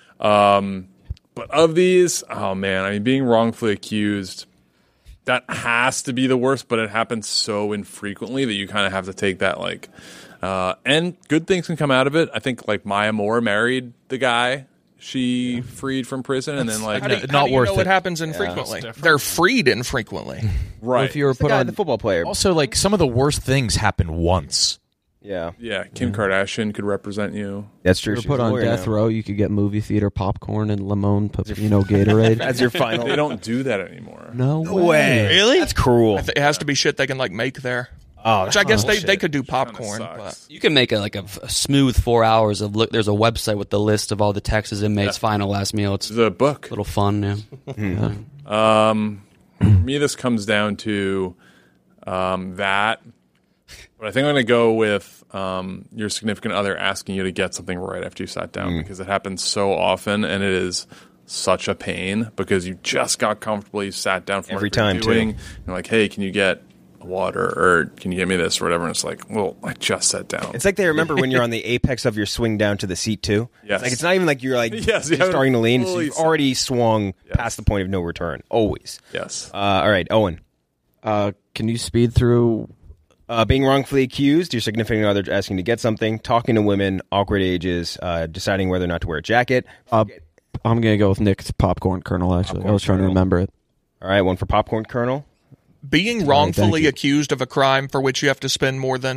But of these, oh man, I mean, being wrongfully accused, that has to be the worst, but it happens so infrequently that you kind of have to take that like... and good things can come out of it. I think like Maya Moore married the guy she freed from prison, and then like how do you know what happens infrequently? They're freed infrequently, right? Well, if you were put on the football player, also like some of the worst things happen once. Yeah. Kim Kardashian could represent you. That's true. If you were put on death row, you could get movie theater popcorn and Limon, Gatorade as your final. They don't do that anymore. No way. Really? That's cruel. It has to be shit they can like make there. Oh, which I guess they could do popcorn. But. You can make a smooth 4 hours of look. There's a website with the list of all the Texas inmates' final last meal. It's the book. A little fun, yeah. For me, this comes down to that. But I think I'm going to go with your significant other asking you to get something right after you sat down, because it happens so often, and it is such a pain because you just got comfortable, you sat down from every what you're time doing. too. You're like, hey, can you get water, or can you get me this or whatever? And it's like, well, I just sat down. It's like they remember when you're on the apex of your swing down to the seat too. Yes. It's not even like you're like yes, you're starting to lean. So you've already swung past the point of no return. Always. Yes. All right, Owen. Can you speed through being wrongfully accused, your significant other asking to get something, talking to women, awkward ages, deciding whether or not to wear a jacket? I'm going to go with Nick's popcorn kernel, actually. I was trying to remember it. All right, one for popcorn kernel. Being wrongfully accused of a crime for which you have to spend more than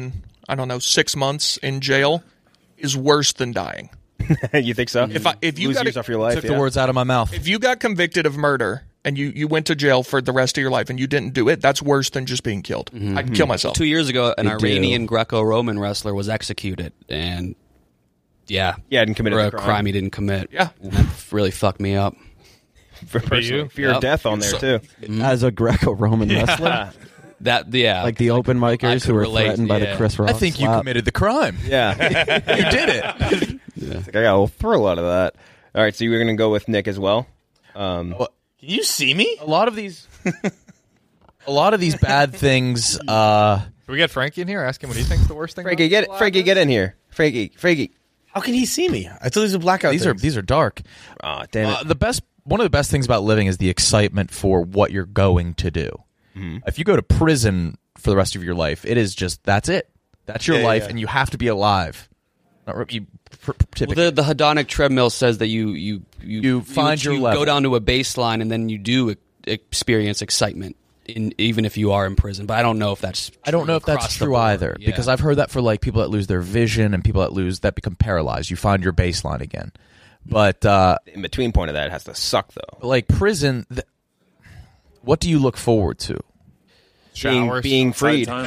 I don't know, 6 months in jail is worse than dying. You think so? If you lose got years off your life, Took the words out of my mouth. If you got convicted of murder and you went to jail for the rest of your life and you didn't do it, that's worse than just being killed. I'd kill myself. 2 years ago, an They Iranian do. Greco-Roman wrestler was executed, and didn't commit for a a crime he didn't commit. Yeah, and that really fucked me up. For personal fear of death on there too. As a Greco-Roman wrestler. Like the open micers who were threatened by the Chris Rock I think you slap. committed the crime. Yeah. You did it. It's like, I got a thrill out of that. All right, so you're going to go with Nick as well. Can you see me? A lot of these bad things. Can we get Frankie in here? Ask him what he thinks the worst thing. Frankie, get in here. Frankie. How can he see me? I thought these were blackout. These are dark. Oh, damn it. One of the best things about living is the excitement for what you're going to do. If you go to prison for the rest of your life, it is just that's it. That's your life, and you have to be alive. The hedonic treadmill says that you find your level. go down to a baseline, and then you do experience excitement, even if you are in prison. But I don't know if that's true either, because I've heard that for like people that lose their vision and people that become paralyzed. You find your baseline again. But in between point of that, it has to suck though. Like prison, what do you look forward to? Showers, being freed. When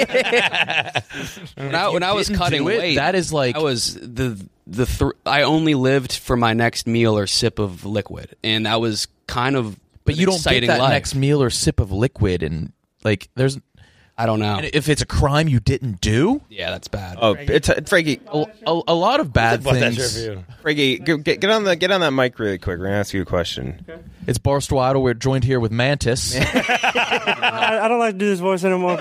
I was cutting weight, that is like I was I only lived for my next meal or sip of liquid, and that was kind of. But you don't get exciting that life. next meal or sip of liquid, and like there's. I don't know. And if it's a crime you didn't do, yeah, that's bad. Oh, it's Frankie. A lot of bad things. Frankie, get on that mic really quick. We're gonna ask you a question. Okay. It's Barstool Idol. We're joined here with Mantis. I don't like to do this voice anymore.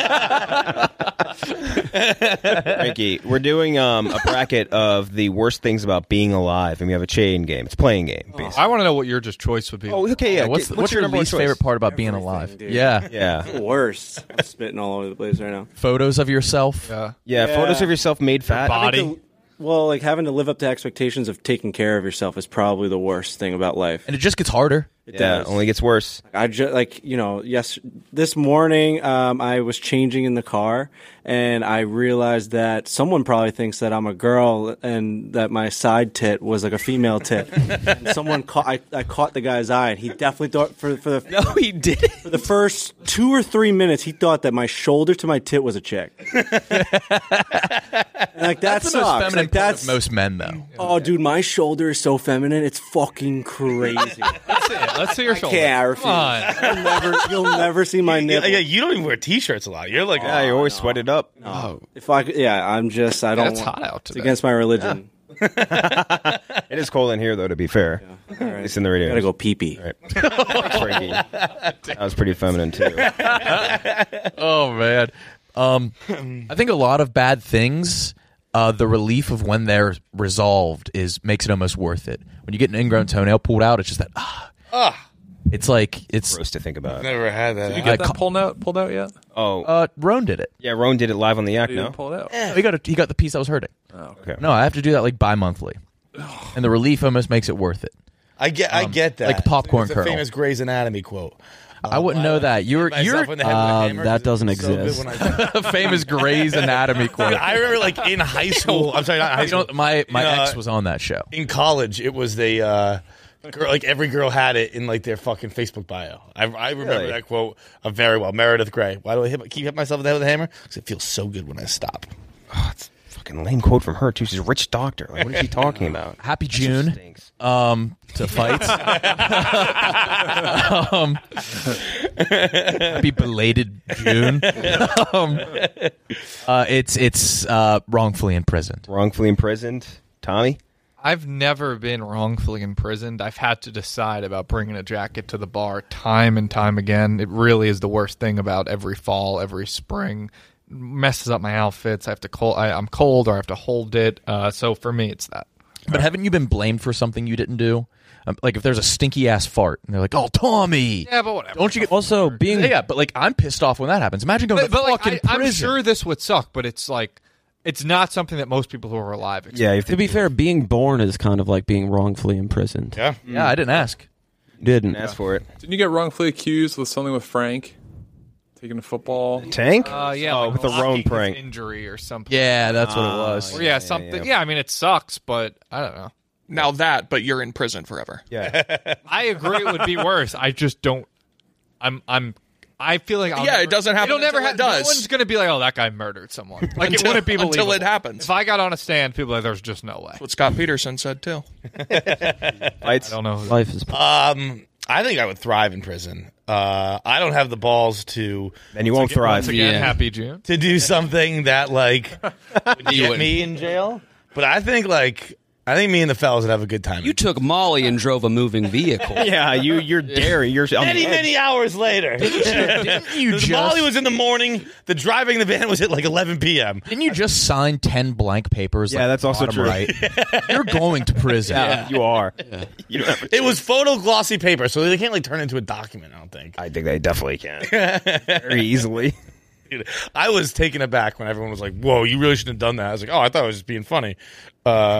Frankie, we're doing a bracket of the worst things about being alive, and we have a chain game. It's a playing game. Basically. I want to know what your just choice would be. Oh, okay, yeah. What's your number one least choice? favorite part about being alive? Dude. Yeah. Worst. I'm spitting all over the place right now. Photos of yourself. Yeah. Photos of yourself made fat. Body. Well, like having to live up to expectations of taking care of yourself is probably the worst thing about life. And it just gets harder. It does. Only gets worse. I just this morning I was changing in the car and I realized that someone probably thinks that I'm a girl and that my side tit was like a female tit. And someone I caught the guy's eye and he definitely thought he did. For the first 2 or 3 minutes he thought that my shoulder to my tit was a chick. And, like that's the most sucks. feminine Like, part of most men, though. Oh, dude, my shoulder is so feminine. It's fucking crazy. Let's see your shoulder. I refuse. You'll never see my nipple. Yeah, you don't even wear t-shirts a lot. You're like, you're always sweated up. No. If I could, I'm just, I don't. It's hot out It's today. against my religion. It is cold in here, though. To be fair, All right. at least in the radio. Gotta go pee-pee. All right. Frankie. That was pretty feminine too. Oh man, I think a lot of bad things. The relief of when they're resolved makes it almost worth it. When you get an ingrown toenail pulled out, it's just that It's like it's gross to think about. Never had that. Did you get that pulled out yet? Oh, Roan did it. Yeah, Roan did it live on the Yak. He No, didn't pull it out. He got the piece that was hurting. Oh, okay. No, I have to do that like bi-monthly, and the relief almost makes it worth it. I get that. Like popcorn It's a kernel. famous Grey's Anatomy quote. I wouldn't know that. You're myself in the head with a hammer that 'cause doesn't it's so good exist. when I- famous Grey's Anatomy quote. I remember, like in high school. I'm sorry, not high school. My In, ex was on that show. In college, it was the girl, like every girl had it in like their fucking Facebook bio. I remember Really? that quote very well. Meredith Grey. Why do I keep hitting myself in the head with a hammer? Because it feels so good when I stop. Oh, it's a fucking lame quote from her too. She's a rich doctor. Like, what is she talking about? Happy June. To fight. Happy belated June. It's wrongfully imprisoned. Wrongfully imprisoned. Tommy? I've never been wrongfully imprisoned. I've had to decide about bringing a jacket to the bar time and time again. It really is the worst thing about every fall, every spring. It messes up my outfits. I have to I'm cold or I have to hold it. So for me, it's that. But haven't you been blamed for something you didn't do? Like if there's a stinky ass fart and they're like, "Oh, Tommy." Yeah, but whatever. Don't you get also being? Yeah, but like I'm pissed off when that happens. Imagine going to fucking prison. I'm sure this would suck, but it's like it's not something that most people who are alive experience. Yeah. To be fair, being born is kind of like being wrongfully imprisoned. Yeah. Yeah, I didn't ask. Didn't ask for it. Didn't you get wrongfully accused with something with Frank? Speaking of football, tank. Yeah, with a Roan prank injury or something. Yeah, that's what it was. Or something. Yeah, I mean it sucks, but I don't know. Now but you're in prison forever. Yeah, I agree. It would be worse. I just don't. I feel like it doesn't happen. It'll never happen. No one's going to be like, "Oh, that guy murdered someone." Like it wouldn't be believable until it happens. If I got on a stand, people are like, "There's just no way." That's what Scott Peterson said too. I don't know. Life is. I think I would thrive in prison. I don't have the balls to. And you won't thrive. Once again, happy June. To do something that would get me in jail. But I think me and the fellas would have a good time. You took Molly and drove a moving vehicle. Yeah, you're daring. You're many hours later. Didn't you the Molly was in the morning. The driving the van was at 11 p.m. Didn't you just sign 10 blank papers? Yeah, that's also true. Right. You're going to prison. Yeah, you are. Yeah. It was photo glossy paper, so they can't turn into a document. I don't think. I think they definitely can very easily. Dude, I was taken aback when everyone was like, "Whoa, you really shouldn't have done that." I was like, "Oh, I thought I was just being funny." But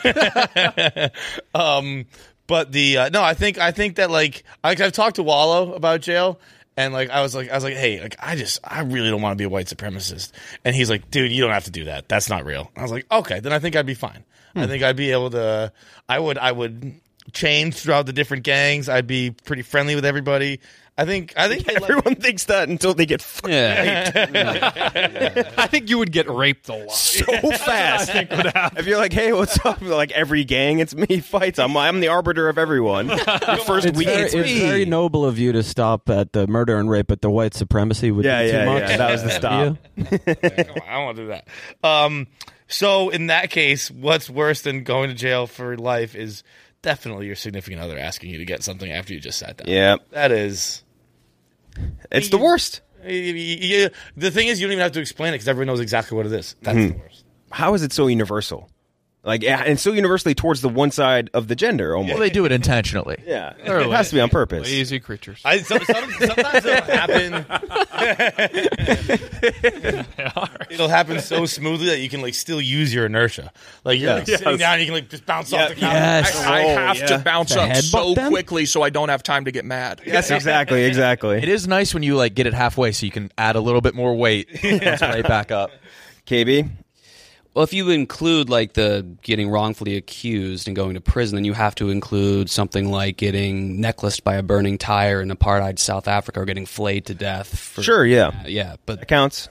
I think that I've talked to Wallow about jail, and I was like, "Hey, I really don't want to be a white supremacist," and he's like, "Dude, you don't have to do that. That's not real." I was like, "Okay, then I think I'd be fine. I think I'd be able to. I would change throughout the different gangs. I'd be pretty friendly with everybody." I think everyone thinks that until they get raped. I think you would get raped a lot so fast. I think would happen. If you're like, "Hey, what's up?" Every gang, it's me fights. I'm the arbiter of everyone. The first week, it's very noble of you to stop at the murder and rape, but the white supremacy would be too much. Yeah, that was the stop. I don't want to do that. So in that case, what's worse than going to jail for life is definitely your significant other asking you to get something after you just sat down. Yeah, that is. It's the worst. The thing is, you don't even have to explain it because everyone knows exactly what it is. That's the worst. How is it so universal? And so universally towards the one side of the gender, almost. Well, they do it intentionally. Yeah, it has to be on purpose. Lazy creatures. Sometimes it'll happen. It'll happen so smoothly that you can still use your inertia. You're sitting down, you can just bounce off the couch. Yes. I have to bounce up so quickly so I don't have time to get mad. Yes, exactly. It is nice when you get it halfway so you can add a little bit more weight. Bounce right back up. KB? Well, if you include the getting wrongfully accused and going to prison, then you have to include something like getting necklaced by a burning tire in apartheid South Africa or getting flayed to death. Sure, yeah. Yeah, but that counts.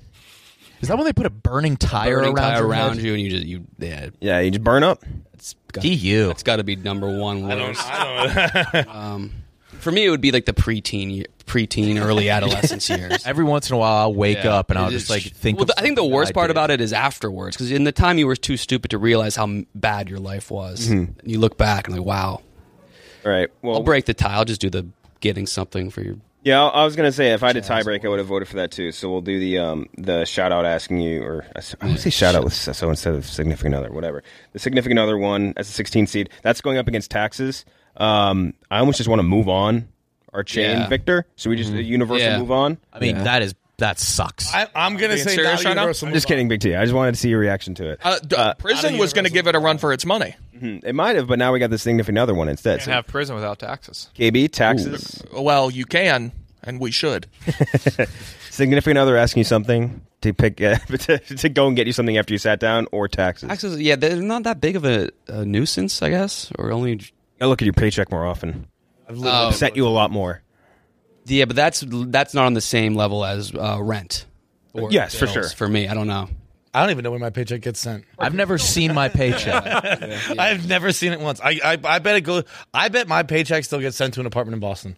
Is that when they put a burning tire around you and you just burn up? That's got to be number one worst. I don't for me, it would be the preteen, early adolescence years. Every once in a while, I'll wake up and I'll just think. Well, I think the worst part about it is afterwards, because in the time you were too stupid to realize how bad your life was. And you look back and wow. All right. Well, I'll break the tie. I'll just do the getting something for your. Yeah, I was gonna say if I had a tiebreak, I would have voted for that too. So we'll do the shout out asking you, or I would say shout out with so instead of significant other, whatever. The significant other one as a 16 seed, that's going up against taxes. I almost just want to move on our chain, Victor. So we just universal move on. I mean, that sucks. I'm going to say not universal. I'm just kidding, Big T. I just wanted to see your reaction to it. Prison was going to give it a run for its money. It might have, but now we got the significant other one instead. You can't have prison without taxes. KB, taxes. Ooh. Well, you can, and we should. Significant other asking you something to pick to go and get you something after you sat down, or taxes. Taxes, yeah, they're not that big of a nuisance, I guess, or only. I look at your paycheck more often. I've sent you a lot more. Yeah, but that's not on the same level as rent. Or yes, for sure. For me, I don't know. I don't even know when my paycheck gets sent. I've never seen my paycheck. I've never seen it once. I bet it goes. I bet my paycheck still gets sent to an apartment in Boston.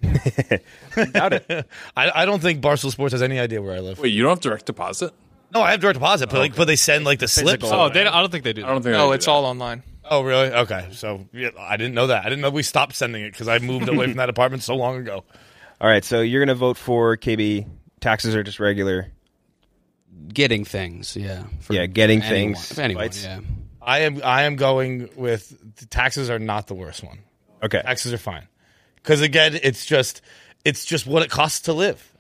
Doubt it. I don't think Barstool Sports has any idea where I live. Wait, you don't have direct deposit? No, I have direct deposit, but they send the slips. Oh, I don't think they do. I don't think. No, it's all online. Oh, really? Okay. So I didn't know that. I didn't know we stopped sending it because I moved away from that apartment so long ago. All right. So you're going to vote for KB. Taxes are just regular. Getting things, yeah. Getting things. For anyone, yeah. I am going with taxes are not the worst one. Okay. Taxes are fine. Because again, it's just what it costs to live.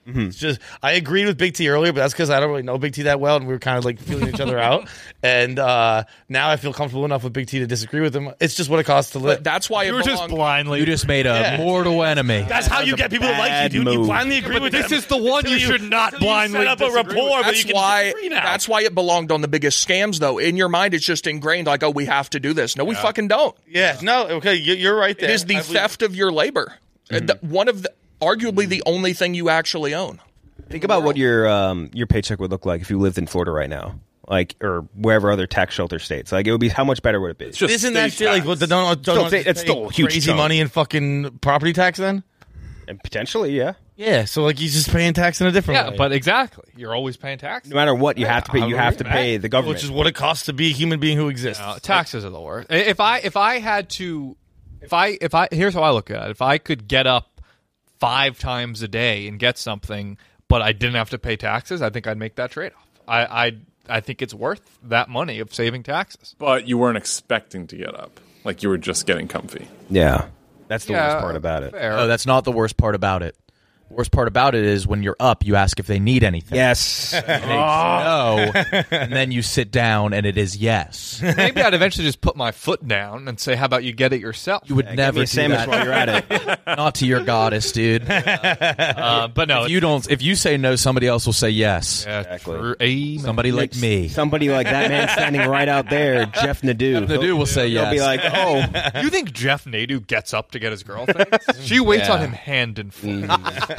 It's just I agreed with Big T earlier, but that's because I don't really know Big T that well, and we were kind of like feeling each other out. And now I feel comfortable enough with Big T to disagree with him. It's just what it costs to live. But that's why You were just blindly. You just made a mortal enemy. That's how you get people to like you, dude. You blindly agree with this them. is the one you should not blindly set up a rapport, but you can disagree now. That's why it belonged on the biggest scams, though. In your mind, it's just ingrained, like, oh, we have to do this. No, we fucking don't. Yeah, no, okay, you're right there. It is the theft of your labor. One of the, arguably the only thing you actually own. Think about what your paycheck would look like if you lived in Florida right now, like, or wherever other tax shelter states. Like, it would be, how much better would it be? Isn't that shit like what the don't it's still a huge crazy chunk. money in fucking property tax then? And potentially, yeah. Yeah, so like he's just paying tax in a different way. But exactly, you're always paying tax. No matter what, you have to pay. You have to pay the government, which is what it costs to be a human being who exists. Taxes are the worst. If I had to, here's how I look at it. If I could get up 5 times a day and get something, but I didn't have to pay taxes, I think I'd make that trade-off. I think it's worth that money of saving taxes. But you weren't expecting to get up. Like, you were just getting comfy. Yeah. That's the worst part about it. No, that's not the worst part about it. The worst part about it is when you're up, you ask if they need anything. Yes. And they say no, and then you sit down, and it is yes. Maybe I'd eventually just put my foot down and say, how about you get it yourself? You would never do sandwich that. while you're at it. Not to your goddess, dude. But no, if you say no, somebody else will say yes. Exactly. Somebody like me. Somebody like that man standing right out there, Jeff Nadeau. Nadeau will say yes. He'll be like, oh. You think Jeff Nadeau gets up to get his girl things? She waits on him hand and foot.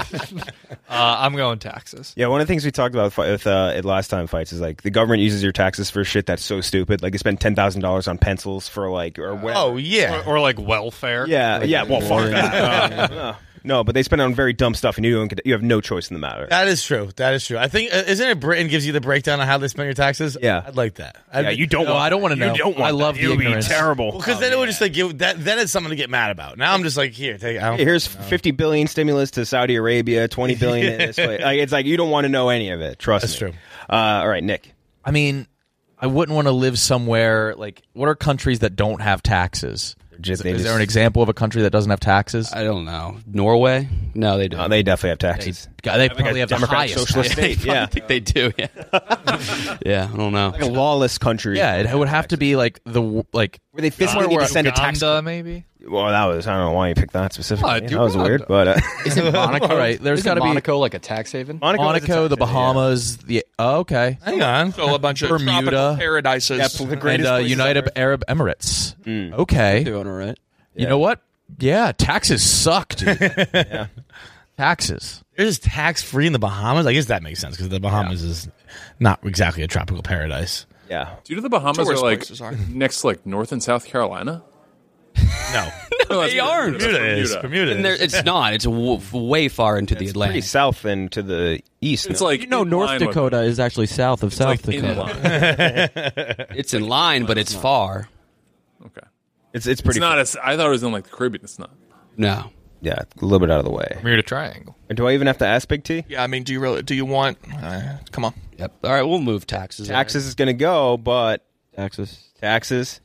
I'm going taxes. Yeah, one of the things we talked about with at last time fights is like the government uses your taxes for shit that's so stupid. Like they spend $10,000 on pencils for like or whatever. Oh yeah, or like welfare. Yeah, like, yeah. Well, fuck that. No, but they spend it on very dumb stuff, and you have no choice in the matter. That is true. That is true. I think isn't it Britain gives you the breakdown on how they spend your taxes? Yeah, I'd like that. You don't. No, I don't want to know. You don't want I love that. the It would be ignorance. terrible. Because then it would just like give that. Then it's something to get mad about. Now I'm just like, here, take. Here's $50 billion stimulus to Saudi Arabia, $20 billion in this place. Like, it's like you don't want to know any of it. Trust me. That's true. All right, Nick. I mean, I wouldn't want to live somewhere like. What are countries that don't have taxes? Is there an example of a country that doesn't have taxes? I don't know. Norway? No, they don't. They definitely have taxes. They probably have the Democratic highest. socialist state. I think they do. Yeah. Yeah, I don't know. Like a lawless country. Yeah, it would have to be like where they physically need to send a tax. Uganda, maybe. Well, I don't know why you picked that specifically. dude, That was weird, but Isn't Monaco? All right, there's got to be Monaco like a tax haven? Monaco, the Bahamas, okay. Hang on. So a bunch of Bermuda, tropical paradises. the greatest and places United ever. Arab Emirates. Okay, Doing all right. you know what? Yeah, taxes suck, dude. Yeah. Taxes. There's tax free in the Bahamas. I guess that makes sense because the Bahamas is not exactly a tropical paradise. Yeah. Do you know the Bahamas Tourist are like places are. next to like North and South Carolina? No, They aren't. Bermuda is. Bermuda And is. It's not. It's way far into the Pretty Atlantic. south and to the east. It's no? like North inline with Dakota is actually south of South like Dakota. inline. It's in line, but it's far. Okay. It's It's pretty. not as I thought it was in like the Caribbean. It's not. No. Yeah, a little bit out of the way. Bermuda Triangle. And do I even have to ask Big T? Yeah, I mean, do you want? Come on. Yep. All right, we'll move taxes. Taxes is going to go, but Taxes.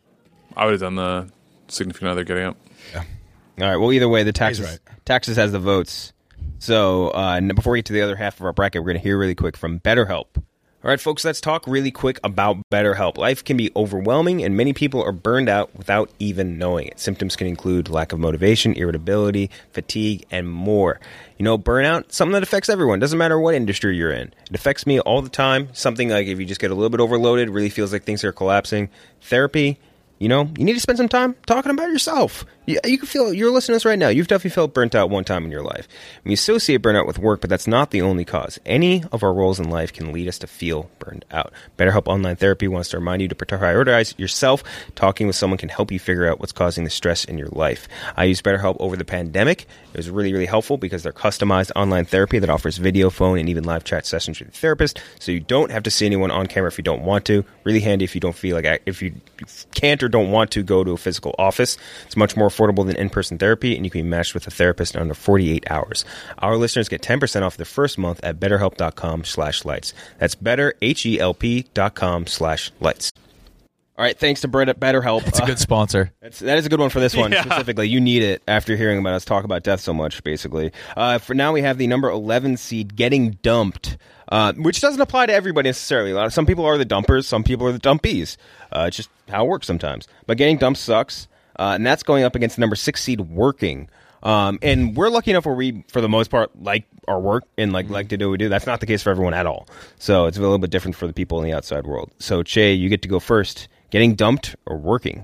I would have done the significant other getting up. All right. Well, either way, the taxes right. taxes has the votes. So before we get to the other half of our bracket, we're going to hear really quick from BetterHelp. All right, folks, let's talk really quick about BetterHelp. Life can be overwhelming, and many people are burned out without even knowing it. Symptoms can include lack of motivation, irritability, fatigue, and more. You know, burnout, something that affects everyone. Doesn't matter what industry you're in. It affects me all the time. Something like if you just get a little bit overloaded, really feels like things are collapsing. Therapy, you know, you need to spend some time talking about yourself. You can feel, you're listening to this right now, you've definitely felt burnt out one time in your life. We associate burnout with work, but that's not the only cause. Any of our roles in life can lead us to feel burned out. BetterHelp Online Therapy wants to remind you to prioritize yourself. Talking with someone can help you figure out what's causing the stress in your life. I used BetterHelp over the pandemic. It was really, really helpful because they're customized online therapy that offers video, phone, and even live chat sessions with your therapist, so you don't have to see anyone on camera if you don't want to. Really handy if you don't feel like, if you can't or don't want to go to a physical office. It's much more affordable than in-person therapy, and you can be matched with a therapist in under 48 hours. Our listeners get 10% off the first month at betterhelp.com/lights. That's betterhelp.com/lights. All right, thanks to BetterHelp. It's a good sponsor. That is a good one for this one Yeah. specifically. You need it after hearing about us talk about death so much, basically. For now, we have the number 11 seed Getting Dumped, which doesn't apply to everybody necessarily. Some people are the dumpers, some people are the dumpies. It's just how it works sometimes. But Getting Dumped sucks, and that's going up against the number 6 seed Working. And we're lucky enough where we, for the most part, like our work and like to do what we do. That's not the case for everyone at all. So it's a little bit different for the people in the outside world. So, Che, you get to go first. Getting dumped or working?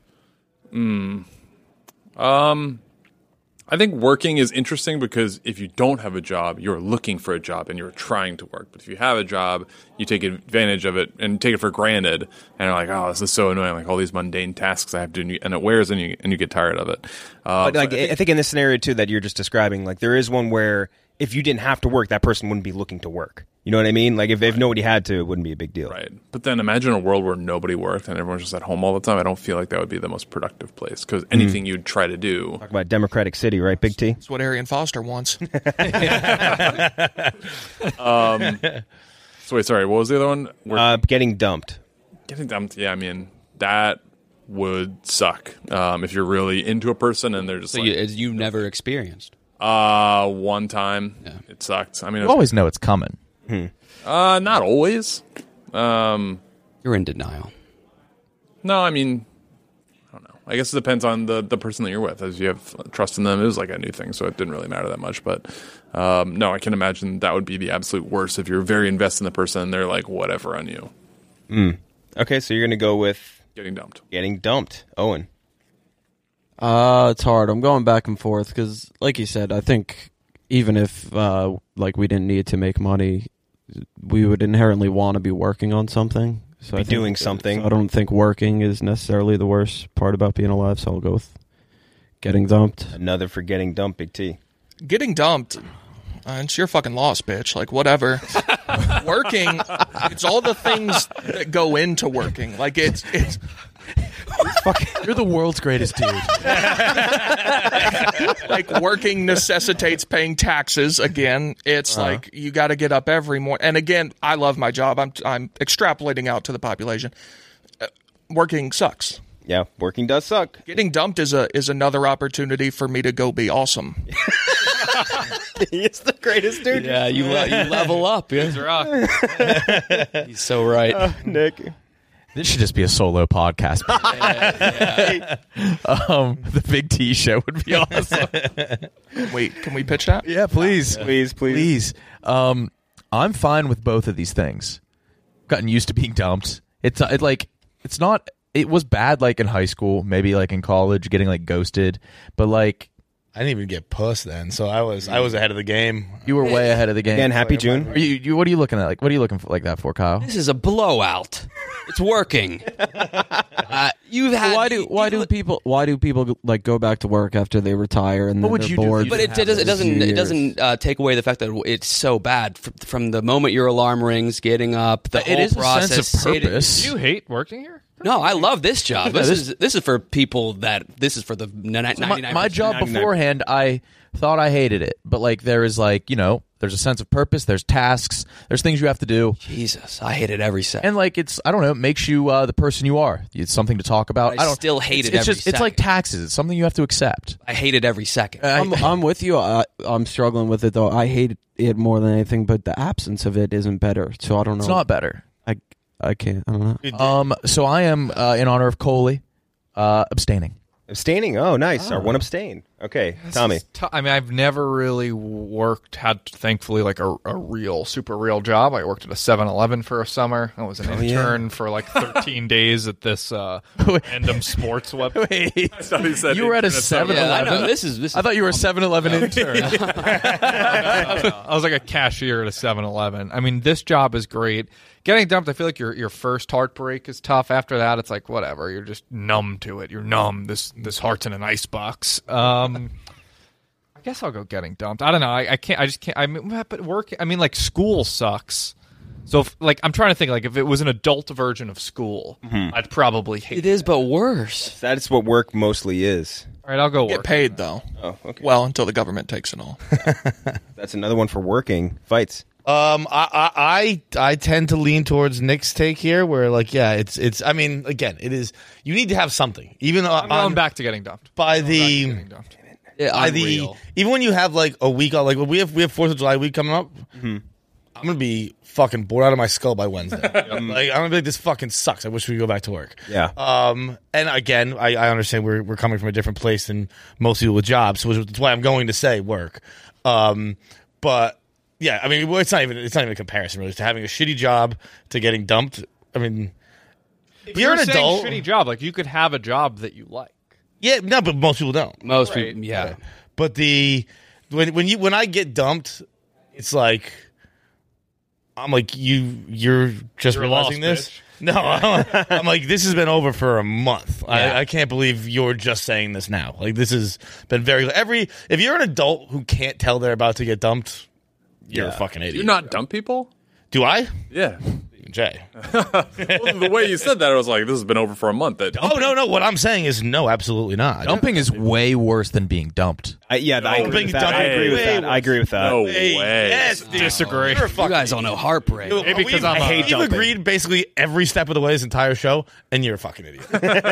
I think working is interesting because if you don't have a job, you're looking for a job and you're trying to work. But if you have a job, you take advantage of it and take it for granted. And you're like, oh, this is so annoying. Like all these mundane tasks I have to do, and it wears and you get tired of it. But like, I think in this scenario too that you're just describing, like there is one where if you didn't have to work, that person wouldn't be looking to work. You know what I mean? Like if nobody had to, it wouldn't be a big deal. Right. But then imagine a world where nobody worked and everyone's just at home all the time. I don't feel like that would be the most productive place because anything you'd try to do. Talk about Democratic City, right, Big T? That's what Arian Foster wants. So wait, sorry, what was the other one? Getting dumped. Getting dumped, yeah, I mean, that would suck if you're really into a person and they're just So you've never experienced? One time. Yeah. It sucked. I mean, You always know it's coming. Not always. You're in denial. No, I mean, I don't know. I guess it depends on the person that you're with. As you have trust in them, it was like a new thing, so it didn't really matter that much. But no, I can imagine that would be the absolute worst if you're very invested in the person and they're like whatever on you. Okay, so you're going to go with getting dumped. Getting dumped. Owen. It's hard. I'm going back and forth because, like you said, I think even if like we didn't need to make money, we would inherently want to be working on something. So Be doing something. So I don't think working is necessarily the worst part about being alive. So I'll go with getting dumped. Another for getting dumped, Big T. Getting dumped. It's your fucking loss, bitch. Like, whatever. Working, it's all the things that go into working. Like, it's You're the world's greatest dude. like working necessitates paying taxes. Again, it's like you got to get up every morning. And again, I love my job. I'm extrapolating out to the population. Working sucks. Yeah, working does suck. Getting dumped is another opportunity for me to go be awesome. He's the greatest dude. Yeah, you level up. Yeah. He's so right. Nick. This should just be a solo podcast. The Big T show would be awesome. Wait, can we pitch that? Yeah, please. Please. I'm fine with both of these things. Gotten used to being dumped. It was bad like in high school, maybe like in college, getting like ghosted, but like I didn't even get puss then, so I was ahead of the game. you were way ahead of the game. Again, happy June. What are you looking at? Like, what are you looking for like that for, Kyle? This is a blowout. It's working. You've had. Why do people like go back to work after they retire and then they're bored? But it doesn't take away the fact that it's so bad from the moment your alarm rings, getting up, the whole process. A sense of purpose. Do you hate working here? No, I love this job. This is for people this is for the 99%. My job beforehand, I thought I hated it, but like there is like there's a sense of purpose. There's tasks. There's things you have to do. Jesus, I hate it every second. And like it makes you the person you are. It's something to talk about. I still hate it every second. It's like taxes. It's something you have to accept. I hate it every second. I'm with you. I'm struggling with it though. I hate it more than anything, but the absence of it isn't better. So I don't know. It's not better. I can't. I don't know. So I am in honor of Coley, abstaining. Abstaining? Oh, nice. Our one abstain. Okay, Tommy. I mean, I've never really had thankfully like a super real job. I worked at a 7-Eleven for a summer. I was an intern for like 13 days at this Endem Sports website. Wait, I thought he said you were at a 7-Eleven? Yeah, I know. This is. I thought you were a 7-Eleven intern. No. I was like a cashier at a 7-Eleven. I mean, this job is great. Getting dumped, I feel like your first heartbreak is tough. After that, it's like whatever. You're just numb to it. You're numb. This heart's in an icebox. I guess I'll go getting dumped. I don't know. I can't. I just can't. I mean, but work. I mean, like school sucks. So, I'm trying to think. Like, if it was an adult version of school, I'd probably hate it. It is, but worse. That's what work mostly is. All right, I'll go Get work. paid though. Oh, okay. Well, until the government takes it all. That's another one for working. Fights. I tend to lean towards Nick's take here, where like, yeah, it's. I mean, again, it is. You need to have something, even I'm going back to getting dumped. Even when you have like a week, like we have 4th of July week coming up. Mm-hmm. I'm gonna be fucking bored out of my skull by Wednesday. Like I'm gonna be like, this fucking sucks. I wish we could go back to work. Yeah. And again, I understand we're coming from a different place than most people with jobs, so that's why I'm going to say work. But yeah, I mean, it's not even a comparison really to having a shitty job to getting dumped. I mean, If you're an saying adult. shitty job, like you could have a job that you like. Yeah, no, but most people don't. Most people, yeah. Right. But when I get dumped, it's like I'm like you're just realizing this. Bitch. No, I'm like, this has been over for a month. Yeah. I can't believe you're just saying this now. Like, this has been if you're an adult who can't tell they're about to get dumped, you're a fucking idiot. Do you not dump people? Do I? Yeah. Jay. Well, the way you said that, I was like, this has been over for a month. Oh, no. What I'm saying is no, absolutely not. Dumping is way worse than being dumped. I agree with that. I agree with that. No way. Yes, dude. Disagree. You're a You guys don't know heartbreak. Maybe because I'm You've agreed basically every step of the way this entire show, and you're a fucking idiot.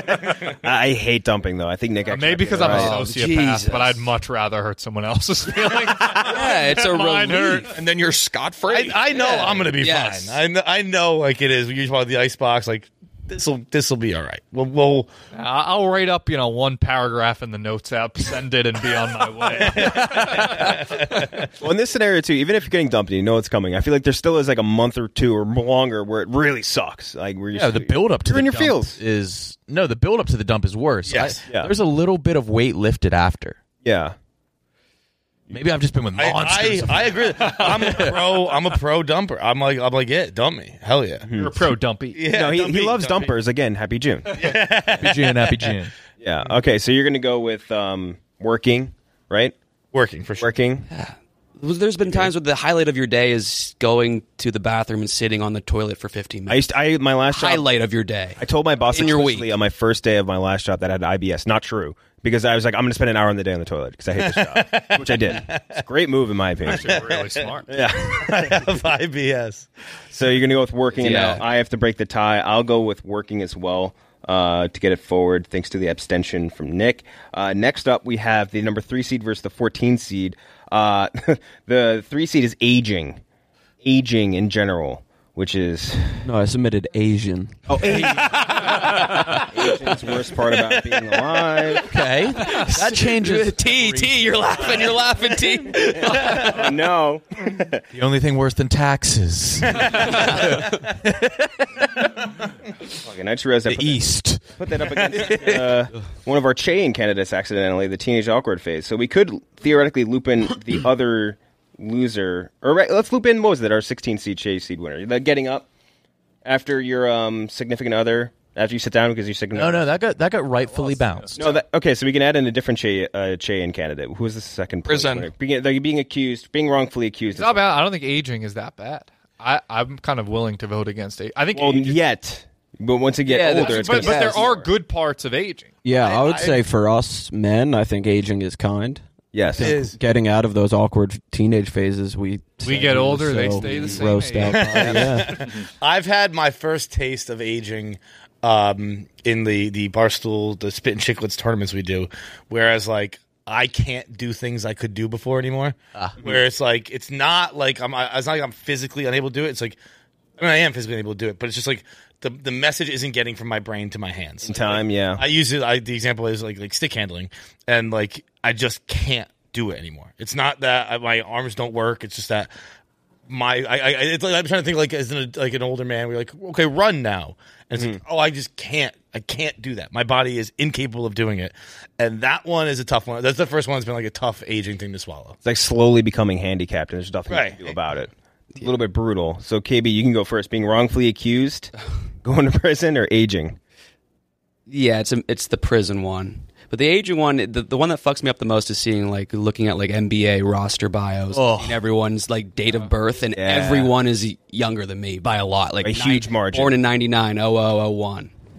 I hate dumping, though. I think Nick actually. Maybe because I'm right. a sociopath, Jesus. but I'd much rather hurt someone else's feelings. Yeah, it's a Mine relief. hurt. And then you're scot-free. I know Yeah. I'm going to be Yes. fine. I know, like it is. We usually about the icebox, like this'll be all right. We'll I'll write up, one paragraph in the notes app, send it, and be on my way. Well, in this scenario too, even if you're getting dumped and you know it's coming, I feel like there still is like a month or two or longer where it really sucks. Like where The build up to you're the in your dump feels. the build up to the dump is worse. Yes. Yeah. There's a little bit of weight lifted after. Yeah. Maybe I've just been with monsters. I agree. I'm a pro dumper. I'm like, yeah, dump me. Hell yeah. You're a pro dumpy. Yeah, No, he dumpy, loves dumpy. dumpers. Again, happy June. Happy June. Yeah. Okay, so you're gonna go with working, right? Working for sure. Working. There's been times where the highlight of your day is going to the bathroom and sitting on the toilet for 15 minutes. My last job, highlight of your day. I told my boss In your explicitly week. on my first day of my last job that I had IBS. Not true. Because I was like, I'm going to spend an hour in the day on the toilet because I hate this job, which I did. It's a great move in my opinion. Actually, really smart. Yeah. I have IBS. So you're going to go with working, and Yeah. now I have to break the tie. I'll go with working as well to get it forward, thanks to the abstention from Nick. Next up, we have the number 3 seed versus the 14 seed. The 3 seed is aging in general, which is... No, I submitted Asian. Oh, Asian's worst part about being alive. Okay. That changes. T, you're laughing, T. Oh, no. The only thing worse than taxes. Okay, I just realized I put that up against one of our Chain candidates accidentally, the Teenage Awkward Phase. So we could theoretically loop in the other loser. Or let's loop in, what was it, our 16 seed Chase seed winner. The getting up after your significant other, after you sit down because you're significant No, that got rightfully bounced. No, okay, so we can add in a different Chain candidate. Who was the second place Prison. winner? Being wrongfully accused. It's not bad. I don't think aging is that bad. I'm kind of willing to vote against it. I think Well, aging, but once you get older, it's but going to there are good parts of aging. Yeah, I would say for us men, I think aging is kind. Yes. I think getting out of those awkward teenage phases, we get older, they stay the same roast age. out. Yeah. I've had my first taste of aging in the Barstool, the Spit and Chicklets tournaments we do, whereas like I can't do things I could do before anymore. Where it's like it's not like it's not like I'm physically unable to do it. It's like I am physically unable to do it, but it's just like the message isn't getting from my brain to my hands in time. Yeah, I use it. The example is like stick handling, and like I just can't do it anymore. It's not that my arms don't work. It's just that it's like I'm trying to think like as an older man. We're like, okay, run now, and it's like, I just can't. I can't do that. My body is incapable of doing it, and that one is a tough one. That's the first one that's been like a tough aging thing to swallow. It's like slowly becoming handicapped, and there's nothing you can do about it. It's a little bit brutal. So, KB, you can go first. Being wrongfully accused, going to prison, or aging? Yeah, it's the prison one. But the aging one, the one that fucks me up the most is looking at like NBA roster bios and everyone's like date of birth, and everyone is younger than me by a lot, like a huge margin. Born in 99, 0001.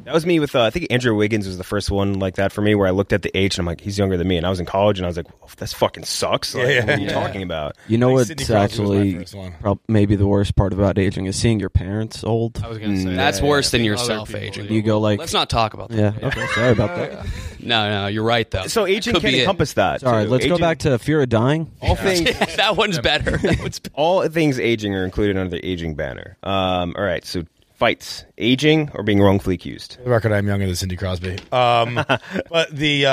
That was me with, I think Andrew Wiggins was the first one like that for me, where I looked at the age and I'm like, he's younger than me. And I was in college and I was like, well, this fucking sucks. Like, what are you talking about? You know Like, what's Sidney Crosby was my actually first one. maybe the worst part about aging is seeing your parents old. I was going to say That's worse than Other yourself people, aging. You go like, Let's not talk about that. yeah, okay, sorry about that. No, you're right though. So aging Could can be it. encompass that. Sorry, too. let's go Aging- back to fear of dying. all things. That one's better. All things aging are included under the aging banner. All right, so fights, aging, or being wrongfully accused. For the record, I'm younger than Cindy Crosby. But the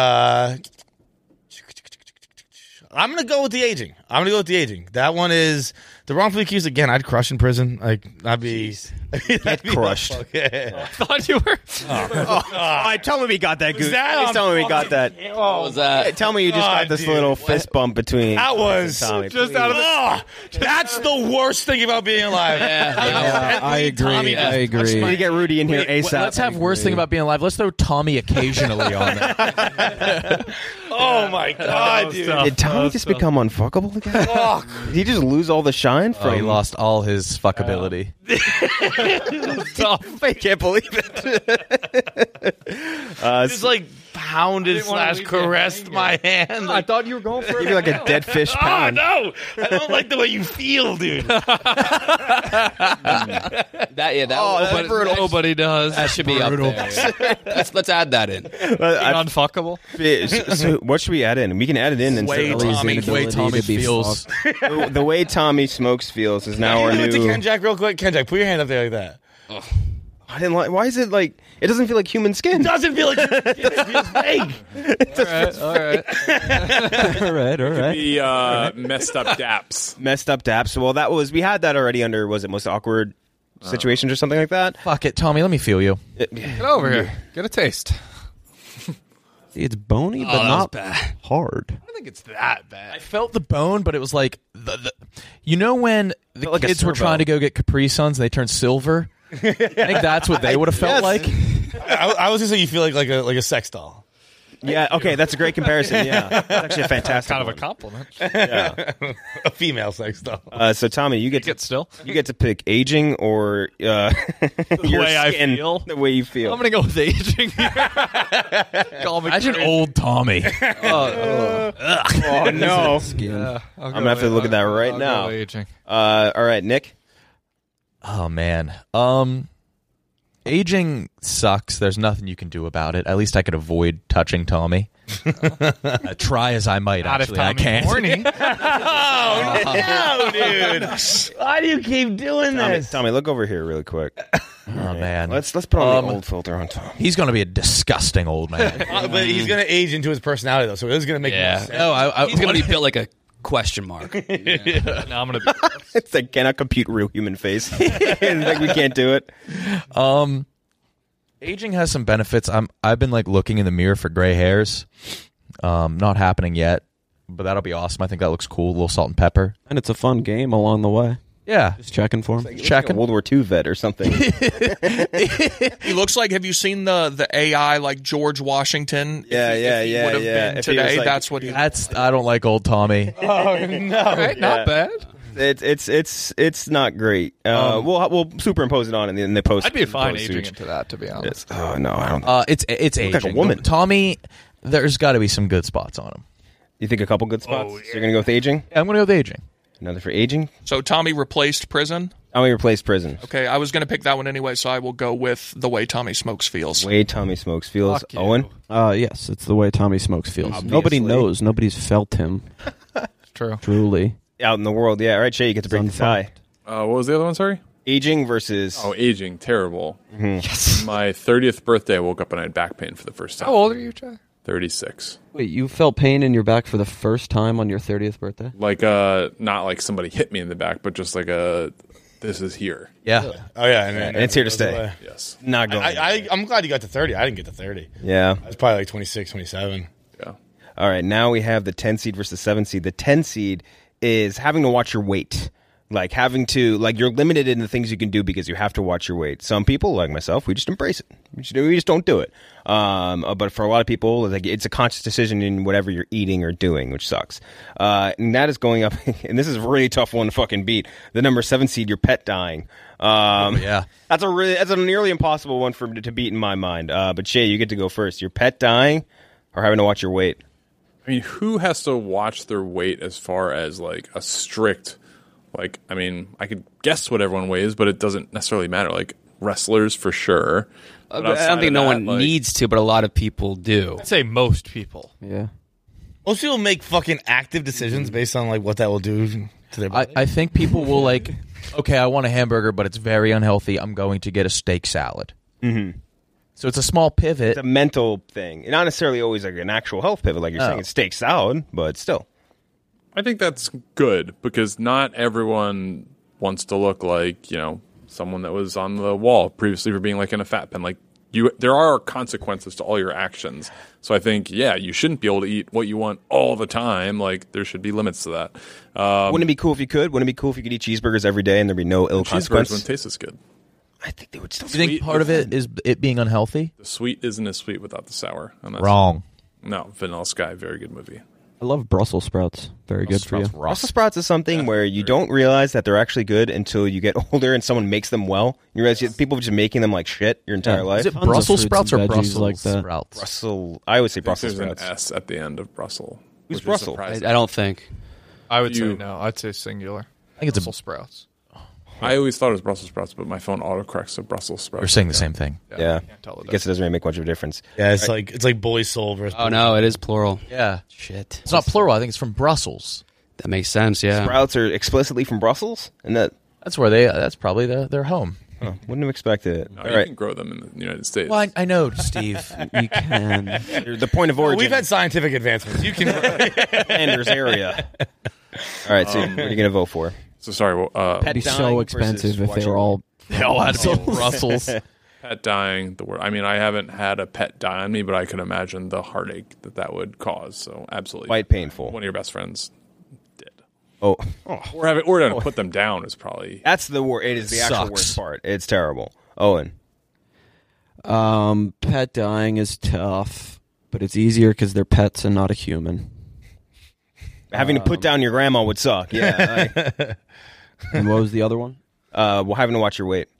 I'm gonna go with the aging. That one is the wrongfully accused. Again, I'd crush in prison. Like I'd be crushed. Yeah. I thought you were. Tell me we got that. Was that Please on tell me we got fucking that. What was that? Tell me you just got this dude. little fist bump between. That was Tommy, just please. out of the. That's the worst thing about being alive. I agree. I agree. Let me get Rudy in here ASAP. Let's have worst thing about being alive. Let's throw Tommy occasionally on there. Oh my god, dude! Did Tommy just become unfuckable again? Did he just lose all the shine from? He lost all his fuckability. I can't believe it. Just like pounded / caressed my hand. I thought you were going for Maybe like a dead fish Oh pound. no! I don't like the way you feel, dude. Nobody does. That should be up there. Let's add that in. Unfuckable. So what should we add in? We can add it in. And Way Tommy feels. the way Tommy Smokes feels is now our Can you do it to new. Ken Jack real quick? Ken Jack, put your hand up there like that. I didn't like. Why is it like? It doesn't feel like human skin. It doesn't feel like it feels fake. All right. all right. The messed up daps. Messed up daps. Well, that was we had that already under. Was it most awkward situations or something like that? Fuck it, Tommy. Let me feel you. Get over here. Get a taste. See, it's bony, but not hard. I don't think it's that bad. I felt the bone, but it was like the you know when the Felt like a kids were servo. trying to go get Capri Suns and they turned silver. I think that's what they would have felt like. I was gonna say you feel like a sex doll. Yeah. Okay, that's a great comparison. Yeah, that's actually a fantastic. Kind of a one. compliment. Yeah. A female sex doll. So Tommy, you get to pick aging or your way I skin, feel? the way you feel. I'm gonna go with aging. Call me Imagine crazy. old Tommy. Oh no! Yeah, I'm gonna have to look at that right I'll now. go aging. All right, Nick. Oh man. Aging sucks. There's nothing you can do about it. At least I could avoid touching Tommy. Try as I might, Not actually, if I Tommy's can't. horny. Oh no, dude! Why do you keep doing this? Tommy, look over here really quick. Oh man. Let's put on the old filter on Tommy. He's going to be a disgusting old man. But he's gonna age into his personality though, so it is gonna make more sense. No, He's going to be built like a question mark. Now I'm gonna be. It's like cannot compute real human face. Like we can't do it. Aging has some benefits. I've been like looking in the mirror for gray hairs. Not happening yet, but that'll be awesome. I think that looks cool. A little salt and pepper. And it's a fun game along the way. Yeah. Just checking for him. Like a World War II vet or something. He looks like. Have you seen the AI like George Washington? Yeah, if he would have been If he was today. like- That's what he. I don't like old Tommy. Oh no! Right, not bad. It's not great. We'll superimpose it on in the post. I'd be fine post aging suit. into that, to be honest. Oh no, I don't. It's aging. like a woman. Tommy, there's got to be some good spots on him. You think a couple good spots? So you're gonna go with aging? Yeah, I'm going to go with aging. Another for aging. So Tommy replaced prison. Tommy replaced prison. Okay, I was going to pick that one anyway, so I will go with the way Tommy Smokes feels. Way Tommy Smokes feels. Fuck you. Owen. Yes, it's the way Tommy Smokes feels. Obviously. Nobody knows. Nobody's felt him. True. Truly. Out in the world, yeah. All right, Shay, you get to break the tie. What was the other one? Sorry. Aging versus. Oh, aging, terrible. Yes. My 30th birthday, I woke up and I had back pain for the first time. How old are you, Jay? 36. Wait, you felt pain in your back for the first time on your 30th birthday? Like not like somebody hit me in the back, but just like this is here. Yeah. Oh yeah, And it's here to stay. Yes. Not going. I'm glad you got to 30. I didn't get to 30. Yeah. I was probably like 26, 27. Yeah. All right, now we have the 10 seed versus 7 seed. The 10 seed is having to watch your weight. Like having to, like you're limited in the things you can do because you have to watch your weight. Some people, like myself, we just embrace it. We just don't do it. But for a lot of people, like it's a conscious decision in whatever you're eating or doing, which sucks. And that is going up, and this is a really tough one to fucking beat. The number 7 seed, your pet dying. Yeah, that's a nearly impossible one to beat in my mind. But Shay, you get to go first. Your pet dying or having to watch your weight? I mean, who has to watch their weight as far as like a strict, like, I mean, I could guess what everyone weighs, but it doesn't necessarily matter. Like wrestlers for sure. I don't think no one needs to, but a lot of people do. I'd say most people. Yeah. Most people make fucking active decisions based on like what that will do to their body. I think people will like, okay, I want a hamburger, but it's very unhealthy. I'm going to get a steak salad. Mm-hmm. So it's a small pivot. It's a mental thing. Not necessarily always like an actual health pivot, like you're saying. It's steak salad, but still. I think that's good because not everyone wants to look like, someone that was on the wall previously for being like in a fat pen. Like there are consequences to all your actions. So I think, you shouldn't be able to eat what you want all the time. Like there should be limits to that. Wouldn't it be cool if you could? Wouldn't it be cool if you could eat cheeseburgers every day and there'd be no ill consequences? Cheeseburgers wouldn't taste as good. I think they would still. Do you think part of it is it being unhealthy? The sweet isn't as sweet without the sour. And that's Wrong. No, Vanilla Sky, very good movie. I love Brussels sprouts. Very good for you. Brussels sprouts is something where you don't realize that they're actually good until you get older and someone makes them well. You realize people have been making them like shit your entire life. Is it Brussels sprouts or Brussels like that. sprouts? I always say Brussels There's sprouts. an S at the end of Brussels. Who's Brussels? I don't think. I would say no. I'd say singular. I think it's Brussels sprouts. I always thought it was Brussels sprouts, but my phone autocorrects to Brussels sprouts. You're saying the same thing. Yeah. Can't tell I guess it doesn't really make much of a difference. Yeah, it's like boy soul versus. Oh no, it is plural. Yeah. Shit. It's not plural. I think it's from Brussels. That makes sense. Yeah. Sprouts are explicitly from Brussels, and that's where that's probably their home. Huh, wouldn't have expected it. No, All you right. can grow them in the United States. Well, I know, Steve. You can. The point of origin. We've had scientific advancements. You can. Landers area. All right, so what are you going to vote for? So sorry. It'd be so expensive if they were all. They all had to be in Brussels. Pet dying. The word. I mean, I haven't had a pet die on me, but I can imagine the heartache that would cause. So absolutely, Quite painful. One of your best friends did. Oh. Or to put them down is probably. That's the word. It is the actual worst part. It's terrible. Owen. Pet dying is tough, but it's easier because they're pets and not a human. Having to put down your grandma would suck. Yeah. And what was the other one? Well, having to watch your weight.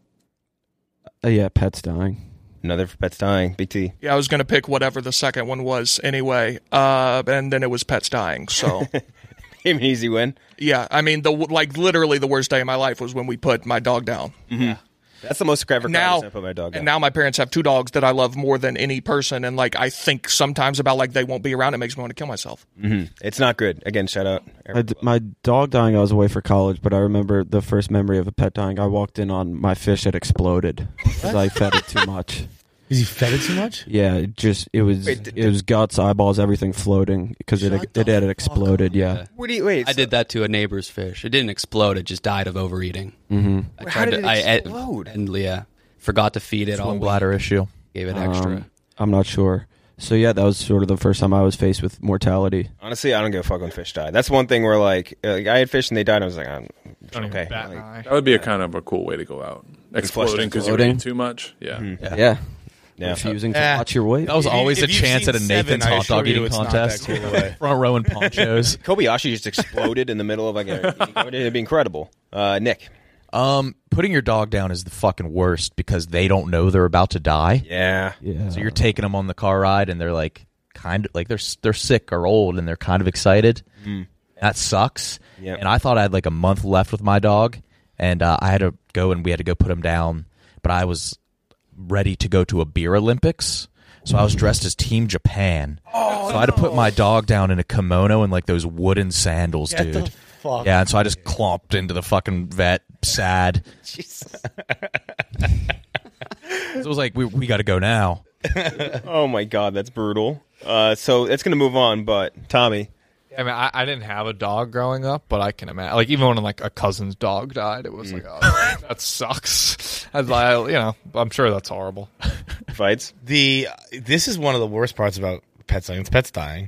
Yeah, pets dying. Another for pets dying. Big T. Yeah, I was going to pick whatever the second one was anyway, and then it was pets dying. So, an easy win. Yeah, I mean, literally the worst day of my life was when we put my dog down. Mm-hmm. Yeah. That's the most ever now, I put my dog down. And now my parents have 2 dogs that I love more than any person, and I think sometimes about they won't be around. It makes me want to kill myself. Mm-hmm. It's not good. Again, shout out. My dog dying, I was away for college, but I remember the first memory of a pet dying. I walked in on my fish had exploded because I fed it too much. Is he fed it too much? Yeah, it was guts, eyeballs, everything floating because it had exploded. Yeah. I did that to a neighbor's fish. It didn't explode. It just died of overeating. Mm-hmm. How did it explode? And forgot to feed it. All bladder issue. Gave it extra. I'm not sure. So yeah, that was sort of the first time I was faced with mortality. Honestly, I don't give a fuck when fish die. That's one thing where I had fish and they died. And I was like, okay. That would be a kind of a cool way to go out. Exploding because you're eating too much. Yeah. Mm-hmm. Yeah. Refusing to watch your weight. That was always a chance at a Nathan's hot dog eating contest. Front row in ponchos. Kobayashi just exploded in the middle of it'd be incredible. Nick. Putting your dog down is the fucking worst because they don't know they're about to die. Yeah. So you're taking them on the car ride and they're they're sick or old and they're kind of excited. Mm. That sucks. Yep. And I thought I had a month left with my dog and I had to go and we had to go put him down, but I was ready to go to a beer Olympics. So I was dressed as Team Japan. So I had to put my dog down in a kimono and those wooden sandals, dude. The fuck? Yeah, and so I just clomped into the fucking vet, sad. Jesus. So it was we got to go now. Oh my god, that's brutal. So it's gonna move on, but Tommy. I mean, I didn't have a dog growing up, but I can imagine. Even when a cousin's dog died, it was oh, that sucks. I'm sure that's horrible. Fights. This is one of the worst parts about pets dying. It's pets dying.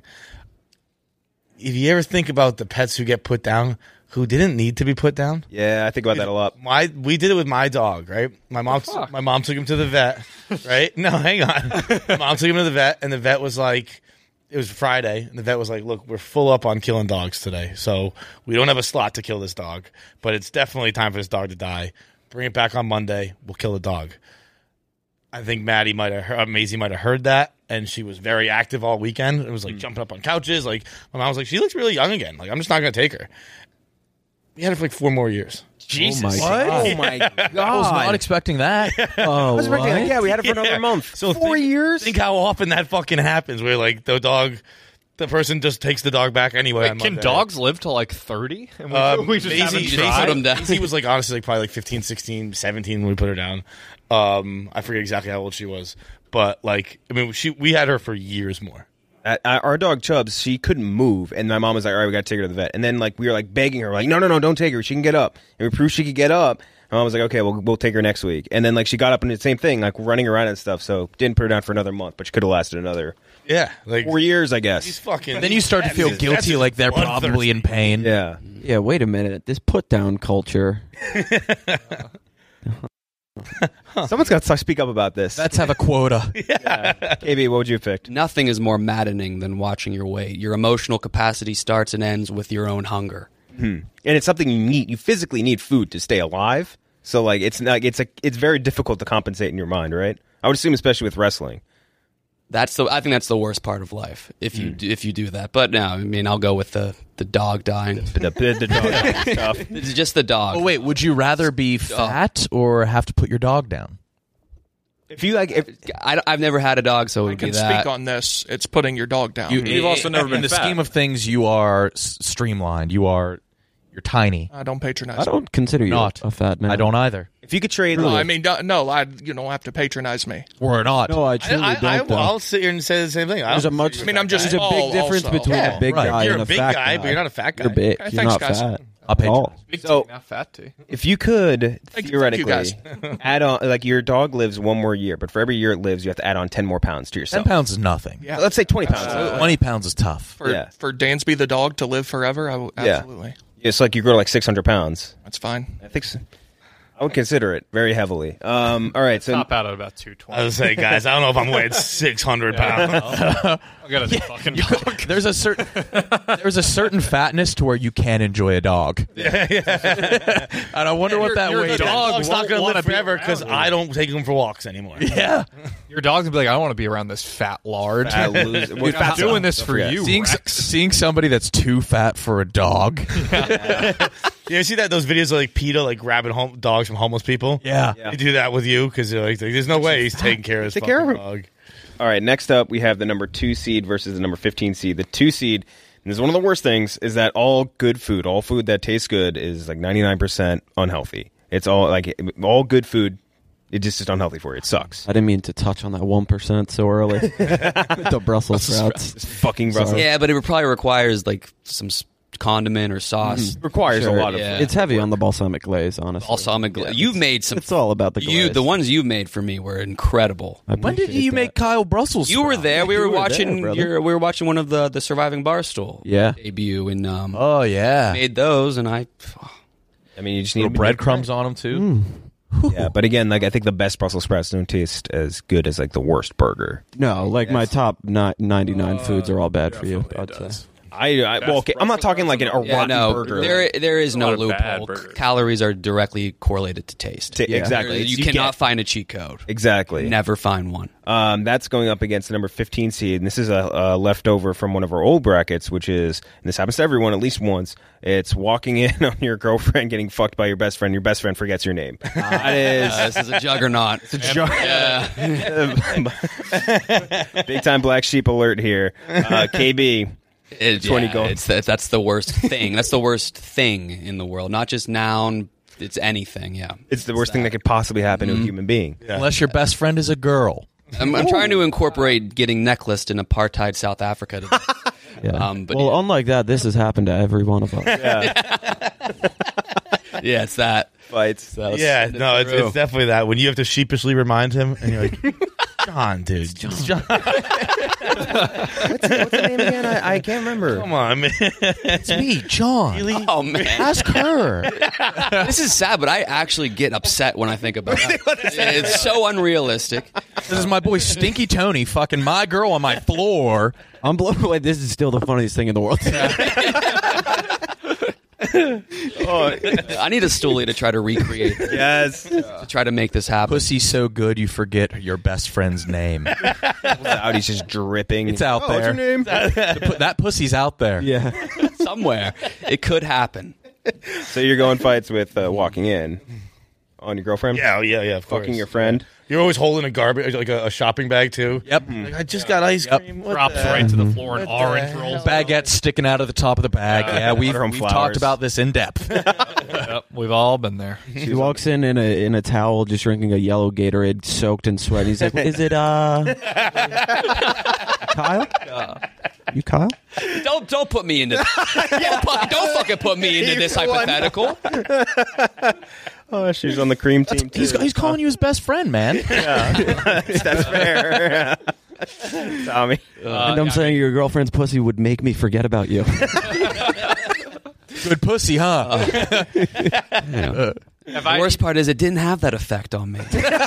If you ever think about the pets who get put down who didn't need to be put down. Yeah, I think about that a lot. We did it with my dog, right? My mom took him to the vet, right? No, hang on. My mom took him to the vet, and the vet was like, it was Friday, and the vet was like, look, we're full up on killing dogs today, so we don't have a slot to kill this dog, but it's definitely time for this dog to die. bring it back on Monday. We'll kill the dog. I think Maisie might have heard that, and she was very active all weekend. It was like jumping up on couches. Like my mom was like, she looks really young again. Like I'm just not going to take her. We had her for like 4 more years. Jesus. Oh my God. I was not expecting that. I was expecting that. Yeah, we had it for another month. So 4 years? Think how often that fucking happens where like the person just takes the dog back anyway. Wait, can dogs live to like 30? And we just haven't Maisie tried? put him down. Maisie was like honestly like probably like 15, 16, 17 when we put her down. I forget exactly how old she was, but like I mean we had her for years more. Our dog Chubbs, she couldn't move, and my mom was like, "All right, we got to take her to the vet." And then like we were like begging her, like, "No, don't take her. She can get up." And we proved she could get up. My mom was like, "Okay, we'll take her next week." And then like she got up and did the same thing, like running around and stuff. So didn't put her down for another month, but she could have lasted another like 4 years, I guess. He's fucking. Then you start to feel guilty, like they're probably in pain. Yeah. Yeah, wait a minute. This put down culture. Someone's got to speak up about this. Let's have a quota. Yeah. KB, what would you have picked? Nothing is more maddening than watching your weight. Your emotional capacity starts and ends with your own hunger. And it's something you need. You physically need food to stay alive. So like it's very difficult to compensate in your mind, right? I would assume, especially with wrestling. I think that's the worst part of life if you do that. But no, I mean I'll go with the dog dying. The dog dying stuff. It's just the dog. Oh wait, would you rather be fat or have to put your dog down? If you like, I've never had a dog, so it would I be can that. speak on this. It's putting your dog down. You've also never been in the fat. scheme of things. You are streamlined. You're tiny. I don't patronize. I don't consider you Not a fat man. I don't either. If you could trade, No, I mean, no, you don't have to patronize me. Or not. No, I truly don't. though. I'll sit here and say the same thing. There's a much. I mean, I'm just There's a big tall difference also. between Yeah, a big right. guy You're and a a big fat guy, but you're not a fat guy. You're big. Okay, You're thanks, not guys. fat. I'll pay Tall. So Not fat tea. if you could Thank you, theoretically guys. add on, like your dog lives 1 more year, but for every year it lives, you have to add on 10 more pounds to 10 yourself. pounds is nothing. Yeah. Let's say 20 pounds. 20 pounds is tough. For Yeah. Dansby the dog to live forever, absolutely. It's like you grow like 600 pounds. That's fine. I think so. I would consider it very heavily. All right, so Top out at about 220. I was say, guys, I don't know if I'm weighing 600 pounds. I got a fucking dog. There's a certain fatness to where you can enjoy a dog. And I wonder what that Your weight is. dog's not going to wanna live be forever around because you. I don't take him for walks anymore. Yeah. Your dog's gonna be like, I don't want to be around this fat lard. Fat loser. Dude, Well, I'm fat doing son. this for Yeah. you, Seeing Rex. somebody that's too fat for a dog. You ever see those videos of like PETA like grabbing dogs from homeless people? Yeah. They do that with you because like, there's no way he's taking care of his Take care fucking of him. dog. All right, next up we have the number 2 seed versus the number 15 seed. The 2 seed, and this is one of the worst things, is that all good food, all food that tastes good, is like 99% unhealthy. It's all like all good food. It just is unhealthy for you. It sucks. I didn't mean to touch on that 1% so early. The Brussels sprouts. It's fucking Brussels. Yeah, but it probably requires like some condiment or sauce. Requires Sure. a lot of. Yeah. It's heavy on the balsamic glaze, honestly. Balsamic glaze. You've made some. It's all about the glaze. The ones you've made for me were incredible. I When did appreciate you that. make Kyle Brussels? You were there. We were You were watching. there, brother. We were watching one of the surviving Barstool. Yeah. Debut and Oh yeah. made those and I. I mean, you just need Little breadcrumbs on them too. Yeah, but again, like I think the best Brussels sprouts don't taste as good as like the worst burger. No, like my top 99 foods are all bad for you, I'd say. Well, okay, I'm not talking like a rotten burger. There is no Not a bad loophole. burger. Calories are directly correlated to taste. Exactly. You You cannot get- find a cheat code. Exactly. Never find one. That's going up against the number 15 seed, and this is a leftover from one of our old brackets, which is, and this happens to everyone at least once, it's walking in on your girlfriend getting fucked by your best friend forgets your name. That is... This is a juggernaut. It's a Big time black sheep alert here. KB... 20 gold. That's the worst thing. That's the worst thing in the world. Not just noun. It's anything. Yeah. It's the worst thing that could possibly happen to a human being. Unless your best friend is a girl. I'm trying to incorporate getting necklaced in apartheid South Africa. Yeah. But well, unlike that, this has happened to every one of us. yeah, it's that. Fights. Yeah, no, it's definitely that. When you have to sheepishly remind him, and you're like, John, dude. It's John. What's the name again? I can't remember. Come on, man. It's me, John. Really? Oh, man. Ask her. This is sad, but I actually get upset when I think about it. It's so unrealistic. This is my boy Stinky Tony fucking my girl on my floor. I'm blown away. This is still the funniest thing in the world. I need a stoolie to try to recreate. Yes. To try to make this happen. Pussy's so good you forget your best friend's name. Out, he's just dripping. It's out What's there. your name? That pussy's out there. Yeah. Somewhere. It could happen. So you're going fights with walking in on your girlfriend? Yeah, of Fucking course. your friend? You're always holding a garbage, like a shopping bag too. Yep. Like, I just got ice cream. What Drops the right heck? to the floor and What the orange hell? rolls. Baguette sticking out of the top of the bag. Yeah, we've flowers. talked about this in depth. Yep, we've all been there. He walks in a towel, just drinking a yellow Gatorade, soaked in sweat. He's like, "Is it Kyle? You Kyle?" Don't put me into don't fucking put me into this hypothetical. Oh, she's on the cream team too. He's calling you his best friend, man. Yeah, that's fair. Tommy. And I'm saying your girlfriend's pussy would make me forget about you. Good pussy, huh? The worst part is it didn't have that effect on me.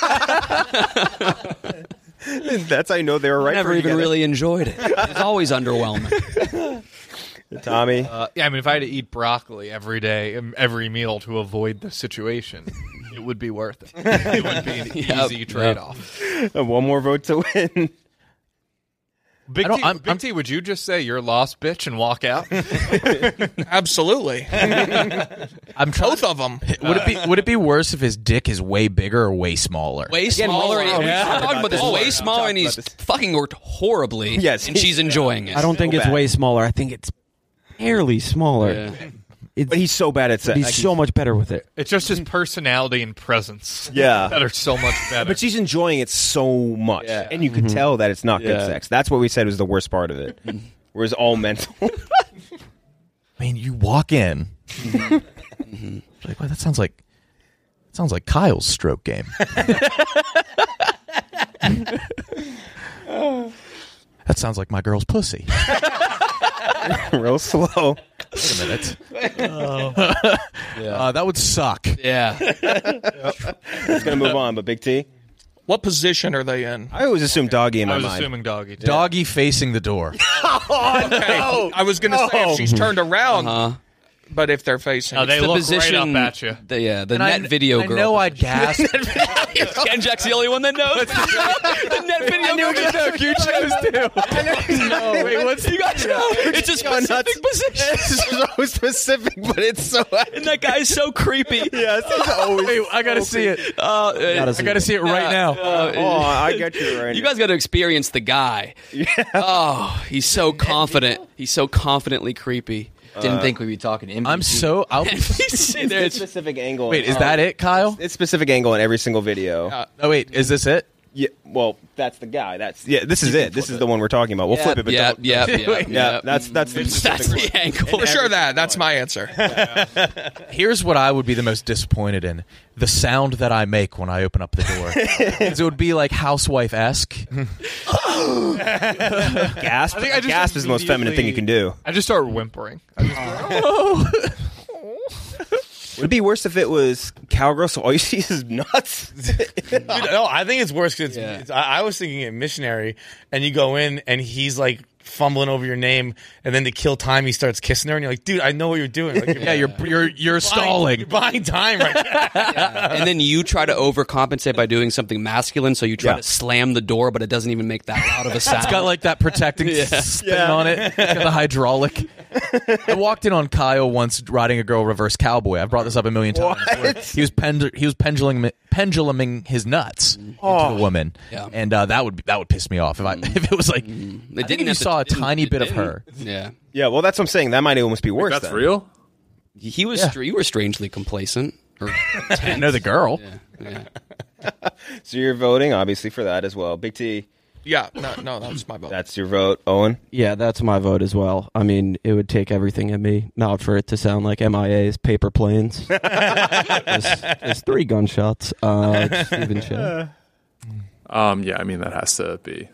That's how you know they were right. I never even really enjoyed it. It was always underwhelming. Tommy. Yeah, I mean, if I had to eat broccoli every day, every meal to avoid the situation, it would be worth it. It would be an easy trade-off. One more vote to win. Big T, would you just say you're lost, bitch, and walk out? Absolutely. Both of them. Would it be worse if his dick is way bigger or way smaller? Way smaller. I'm talking about this way smaller, and he's fucking worked horribly. Yes, and she's enjoying it. I don't think it's way smaller. I think it's barely smaller. Yeah. But he's so bad at sex. He's so much better with it. It's just his personality and presence. Yeah. That are so much better. But she's enjoying it so much. Yeah. And you can tell that it's not good sex. That's what we said was the worst part of it. Whereas all mental. I mean, you walk in. Like, well, that sounds like Kyle's stroke game. That sounds like my girl's pussy. Real slow. Wait a minute. That would suck. Yeah. It's going to move on, but Big T? What position are they in? I always assume doggy in my I was mind. assuming doggy. Too. Doggy facing the door. Okay. I was going to say if she's turned around, but if they're facing, No, they it's the look position, right up at you. The net video girl. I know I'd gasp. Ken Jack's the only one that knows. The net video girl. You chose too. No. Wait, what's you guys know? It's a specific position. It's so specific, but it's so... And that guy's so creepy. Yes, it's always... Wait, I gotta see it. I gotta see it right now. I got you right You guys got to experience the guy. Yeah. Oh, he's so confident. He's so confidently creepy. Didn't think we'd be talking NBC. I'm so... It's a specific angle. Wait, is that it, Kyle? It's specific angle in every single video. Oh, wait, is this it? Yeah, well, that's the guy. This is it. This is the one we're talking about. We'll flip it. But don't. That's the angle. For sure that's my answer. Here's what I would be the most disappointed in. The sound that I make when I open up the door. 'Cause it would be like housewife-esque. Gasp. Gasp is the most feminine thing you can do. I just start whimpering. Would it be worse if it was cowgirl, so all you see is nuts? Dude, no, I think it's worse because I was thinking it missionary, and you go in and he's like fumbling over your name, and then to kill time he starts kissing her, and you're like, dude, I know what you're doing. Like, you're stalling. You're buying time right now. And then you try to overcompensate by doing something masculine, so you try to slam the door, but it doesn't even make that loud of a sound. It's got like that protecting thing on it. It's got the hydraulic. I walked in on Kyle once riding a girl reverse cowboy. I've brought this up a million times. He was penduluming his nuts into a woman, and that would piss me off if it was like I think you saw a tiny bit of her. Yeah. Yeah, well, that's what I'm saying. That might almost be worse. That's then. real? He was. You were strangely complacent. Or I didn't know the girl. Yeah. So you're voting, obviously, for that as well. Big T. Yeah, no, that was my vote. That's your vote. Owen? Yeah, that's my vote as well. I mean, it would take everything in me not for it to sound like MIA's Paper Planes. There's 3 gunshots. Stephen Chow. Yeah, I mean, that has to be.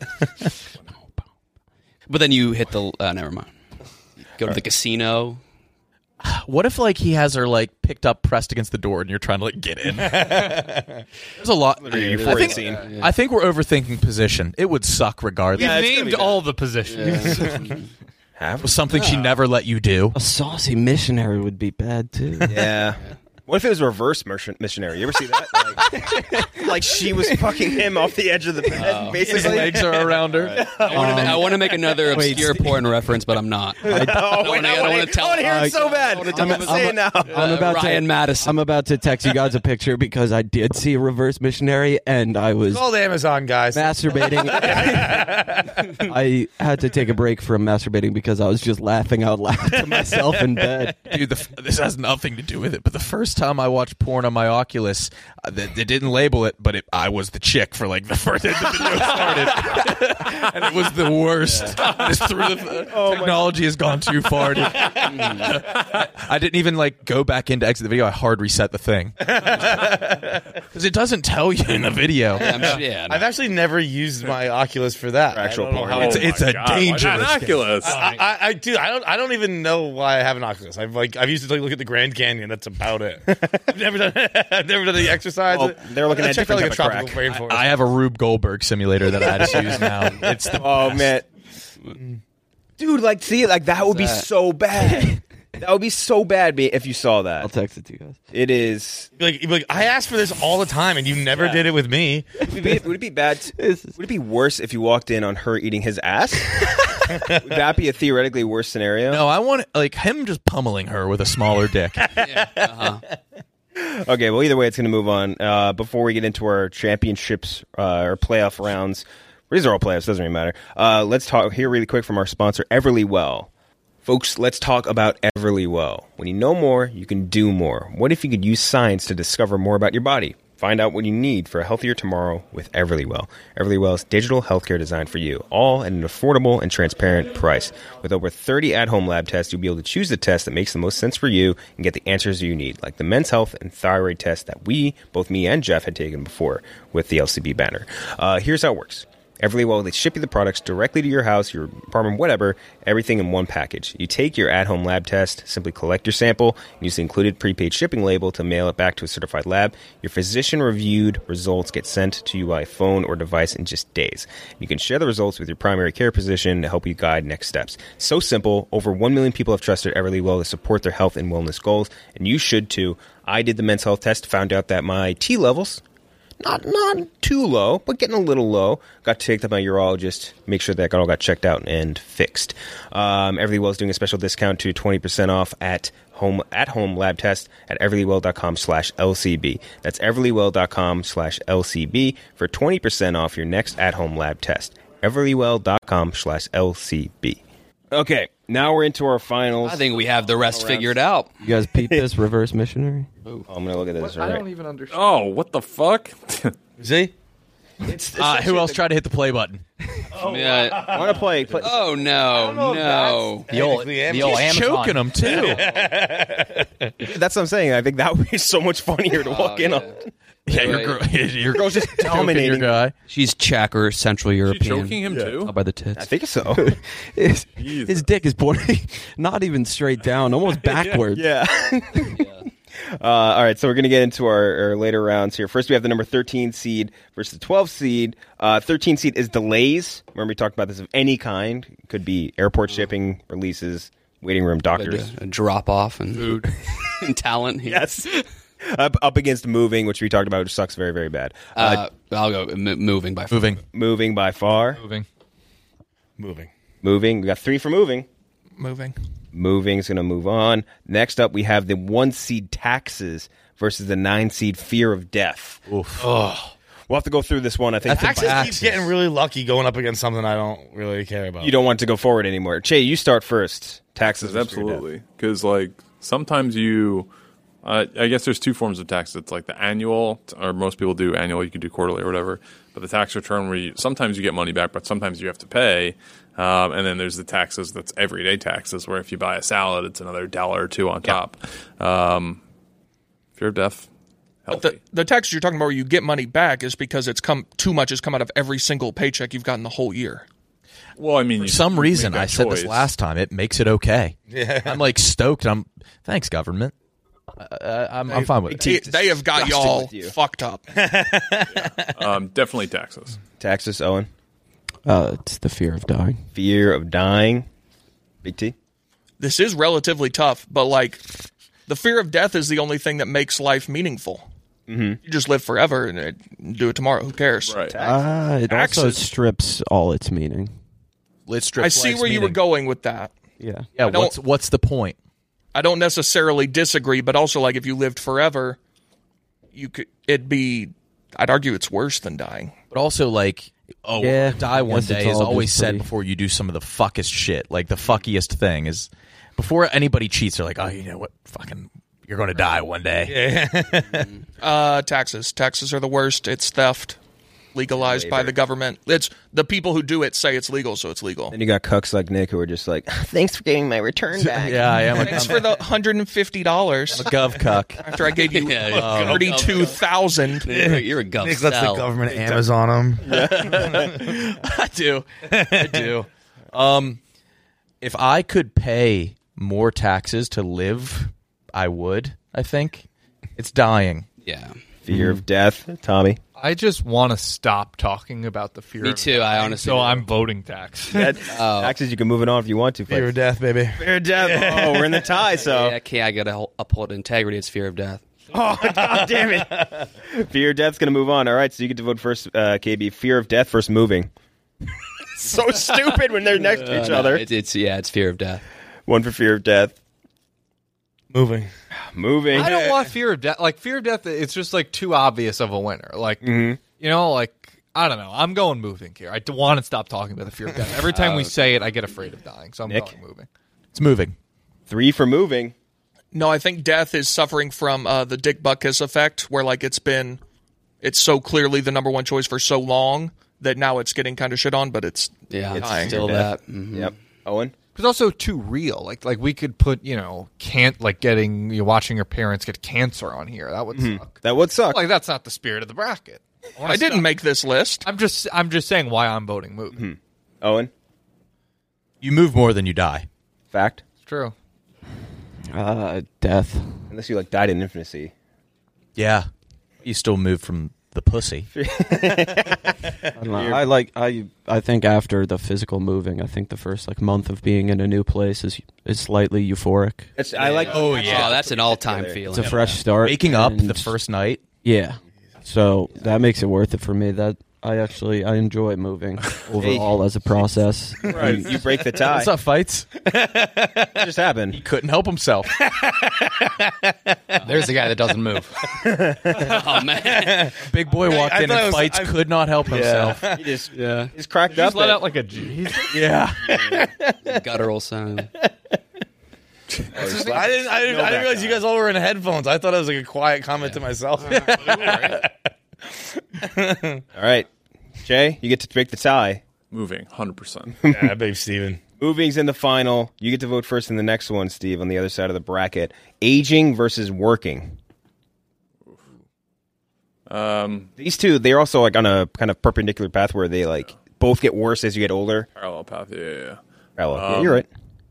But then you hit the... never mind. Go to the casino. What if like he has her like picked up, pressed against the door, and you're trying to like get in? There's a lot. I think we're overthinking position. It would suck regardless. We've named all the positions. Have something she never let you do. A saucy missionary would be bad too. Yeah. What if it was reverse missionary? You ever see that? Like she was fucking him off the edge of the bed, basically. His legs are around her. I want to make another obscure porn reference, but I'm not. I don't want to tell. I want to hear it so bad. I'm say it now. Ryan Madison. I'm about to text you guys a picture because I did see a reverse missionary and I was called Amazon, guys. Masturbating. I had to take a break from masturbating because I was just laughing out loud to myself in bed. Dude, this has nothing to do with it, but the first time I watched porn on my Oculus, they didn't label it, but I was the chick for like the first time the video started. And it was the worst. Technology has gone too far. I didn't even like go back in to exit the video. I hard reset the thing. Because it doesn't tell you in the video. I've actually never used my Oculus for that. Actual porn. It's a dangerous Oculus. Dude, I don't even know why I have an Oculus. I've used to look at the Grand Canyon. That's about it. I've never done the exercise. Well, they're looking at different like a type of tropical rainforest. I have a Rube Goldberg simulator that I just use now. It's the best. Man. Dude, like, see, like that would be so bad. That would be so bad if you saw that. I'll text it to you guys. It is. Like I ask for this all the time, and you never did it with me. Would it be bad? Would it be worse if you walked in on her eating his ass? Would that be a theoretically worse scenario? No, I want like him just pummeling her with a smaller dick. Okay, well, either way, it's going to move on. Before we get into our championships or playoff rounds, these are all playoffs, doesn't really matter. Let's talk here really quick from our sponsor, Everlywell. Folks, let's talk about Everlywell. When you know more, you can do more. What if you could use science to discover more about your body? Find out what you need for a healthier tomorrow with Everlywell. Everlywell is digital healthcare designed for you, all at an affordable and transparent price. With over 30 at-home lab tests, you'll be able to choose the test that makes the most sense for you and get the answers you need, like the men's health and thyroid test that both me and Jeff, had taken before with the LCB banner. Here's how it works. Everlywell, they ship you the products directly to your house, your apartment, whatever, everything in one package. You take your at-home lab test, simply collect your sample, and use the included prepaid shipping label to mail it back to a certified lab. Your physician-reviewed results get sent to you by phone or device in just days. You can share the results with your primary care physician to help you guide next steps. So simple, over 1 million people have trusted Everlywell to support their health and wellness goals, and you should too. I did the men's health test, found out that my T levels, not too low, but getting a little low. Got to take to my urologist, make sure that all got checked out and fixed. Everlywell is doing a special discount to 20% off at home lab test at everlywell.com/LCB. That's everlywell.com/LCB for 20% off your next at-home lab test. everlywell.com/LCB. Okay, now we're into our finals. I think we have the rest figured out. You guys peep this reverse missionary? Oh, I'm going to look at this. I don't even understand. Oh, what the fuck? See? Who else tried to hit the play button? Yeah. I want to play. Oh, no. The old Amazon. Choking them, too. That's what I'm saying. I think that would be so much funnier to walk in on. Yeah, your girl's just dominating. Your guy. She's Czech or Central European. She choking him too? Oh, by the tits. I think so. His dick is pointing not even straight down, almost backwards. Yeah. All right, so we're going to get into our later rounds here. First, we have the number 13 seed versus the 12 seed. 13 seed is delays. Remember, we talked about this of any kind. It could be airport shipping, releases, waiting room, doctors. A drop-off and food and talent. Yes. Up against moving, which we talked about, which sucks very, very bad. I'll go moving by far. Moving by far. Moving. We got 3 for moving. Moving is going to move on. Next up, we have the 1 seed taxes versus the 9 seed fear of death. Oof. Oh. We'll have to go through this one. I think Taxes keeps getting really lucky going up against something I don't really care about. You don't want to go forward anymore. Che, you start first. Taxes, absolutely. Because like sometimes you, I guess there's 2 forms of taxes. It's like the annual, or most people do annual. You can do quarterly or whatever. But the tax return where sometimes you get money back, but sometimes you have to pay. And then there's the taxes that's everyday taxes, where if you buy a salad, it's another $1 or $2 on top. Fear of death. But the taxes you're talking about where you get money back is because too much has come out of every single paycheck you've gotten the whole year. Well, I mean, for some reason, I said this last time, it makes it okay. Yeah. I'm like stoked. Thanks, government. I'm fine with it. They have got y'all fucked up. Definitely taxes. Taxes, Owen? It's the fear of dying. Fear of dying. Big T? This is relatively tough, but like the fear of death is the only thing that makes life meaningful. You just live forever and do it tomorrow. Who cares? Right. It also strips all its meaning. I see where you were going with that. Yeah. Yeah. What's the point? I don't necessarily disagree, but also like if you lived forever, I'd argue it's worse than dying. But also like, die one guess day it's is all always just said pretty- before you do some of the fuckest shit. Like the fuckiest thing is before anybody cheats, they're like, oh, you know what, fucking, you're going to die one day. Taxes. Taxes are the worst. It's theft. Legalized by the government. It's the people who do it say it's legal, so it's legal. Then you got cucks like Nick who are just like, thanks for getting my return back. Yeah, I am. Thanks for the $150. A gov cuck. After I gave you $32,000. You're a gov. Nick lets the government Amazon him. I do. If I could pay more taxes to live, I would, I think. It's dying. Yeah. Fear of death. Tommy? I just want to stop talking about the fear. Me of too. I honestly. So I'm voting tax. Taxes, you can move it on if you want to. Fear of death, baby. Fear of death. Oh, we're in the tie, so. I got to uphold integrity. It's fear of death. Oh, God damn it. Fear of death's going to move on. All right, so you get to vote first, KB. Fear of death versus moving. So stupid when they're next to each other. It's fear of death. One for fear of death. Moving. I don't want fear of death. Like fear of death, it's just like too obvious of a winner. Like you know, like I don't know. I'm going moving here. I want to stop talking about the fear of death. Every time we say it, I get afraid of dying. So I'm going moving. It's moving. 3 for moving. No, I think death is suffering from the Dick Butkus effect, where like it's so clearly the number one choice for so long that now it's getting kind of shit on, but it's dying. Still that. Yep. Owen? It's also too real. Like we could put, watching your parents get cancer on here. That would suck. That would suck. Like that's not the spirit of the bracket. I didn't make this list. I'm just saying why I'm voting move. Owen? You move more than you die. Fact? It's true. Death. Unless you died in infancy. Yeah. You still move from the pussy. I don't know. I think after the physical moving, I think the first month of being in a new place is slightly euphoric. That's an all-time feeling. It's a fresh start. Waking up the first night. Yeah. So that makes it worth it for me. That I enjoy moving overall as a process. Right. You break the tie. What's up, Fights? What just happened? He couldn't help himself. There's the guy that doesn't move. Oh, man. Big boy walked in and Fights could not help himself. He just cracked up. Just let out like a G. Yeah. Guttural sound. I didn't realize you guys all were in headphones. I thought it was like a quiet comment to myself. All right. Jay, you get to break the tie. Moving, 100%. Yeah, babe, Steven. Moving's in the final. You get to vote first in the next one, Steve, on the other side of the bracket. Aging versus working. These two, they're also on a kind of perpendicular path where they both get worse as you get older. Parallel path, yeah. Parallel. Yeah, you're right.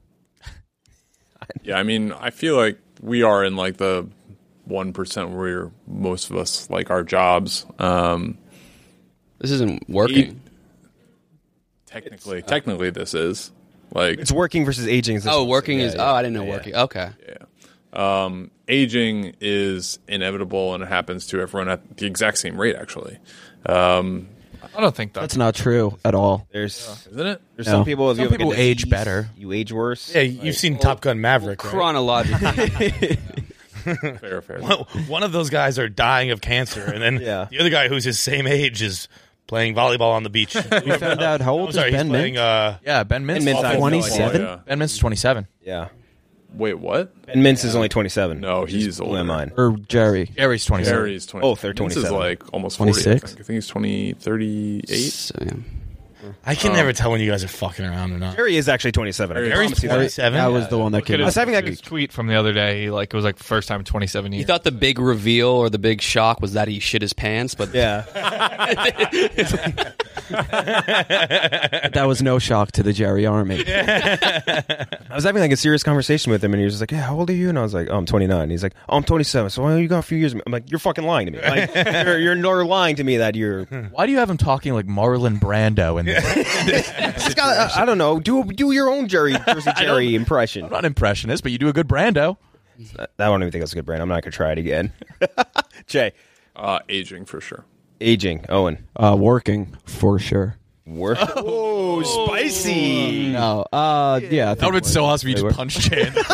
Yeah, I mean, I feel like we are in the 1% where most of us like our jobs. This isn't working. Technically, this is it's working versus aging. Working is. I didn't know working. Okay. Yeah. Aging is inevitable and it happens to everyone at the exact same rate. Actually, I don't think that's not true at all. Isn't it? There's some people. Some people age better. You age worse. Yeah, you've seen Top Gun Maverick, right? Chronologically. Fair. One of those guys are dying of cancer, and then the other guy who's his same age is playing volleyball on the beach. We found out how old is Ben Mintz? Ben Mintz. Ben Mintz 27? Ben Mintz is 27. Yeah. Wait, what? Ben Mintz is only 27. No, he's older. Am I? Or Jerry. Jerry's 27. Jerry's 27. Oh, they're 27. Mintz is almost 40. 26? I think he's 38. I can never tell when you guys are fucking around or not. Jerry is actually 27. Jerry's 27. That was the one that came I was out. having his tweet from the other day. It was the first time in 27 years. You thought the big reveal or the big shock was that he shit his pants, but yeah. That was no shock to the Jerry Army. I was having like a serious conversation with him, and he was just like, "Yeah, how old are you?" And I was like, "Oh, I'm 29." He's like, "Oh, I'm 27." So you got a few years. I'm like, "You're fucking lying to me. Like, you're lying to me that you're." Why do you have him talking like Marlon Brando? And I don't know. Do your own Jersey Jerry impression. I'm not impressionist, but you do a good Brando. I don't even think that's a good brand. I'm not gonna try it again. Jay, aging for sure. Aging. Owen, working for sure. Work. Oh, spicy. No. Yeah. That would have been so awesome if you just punched Jay in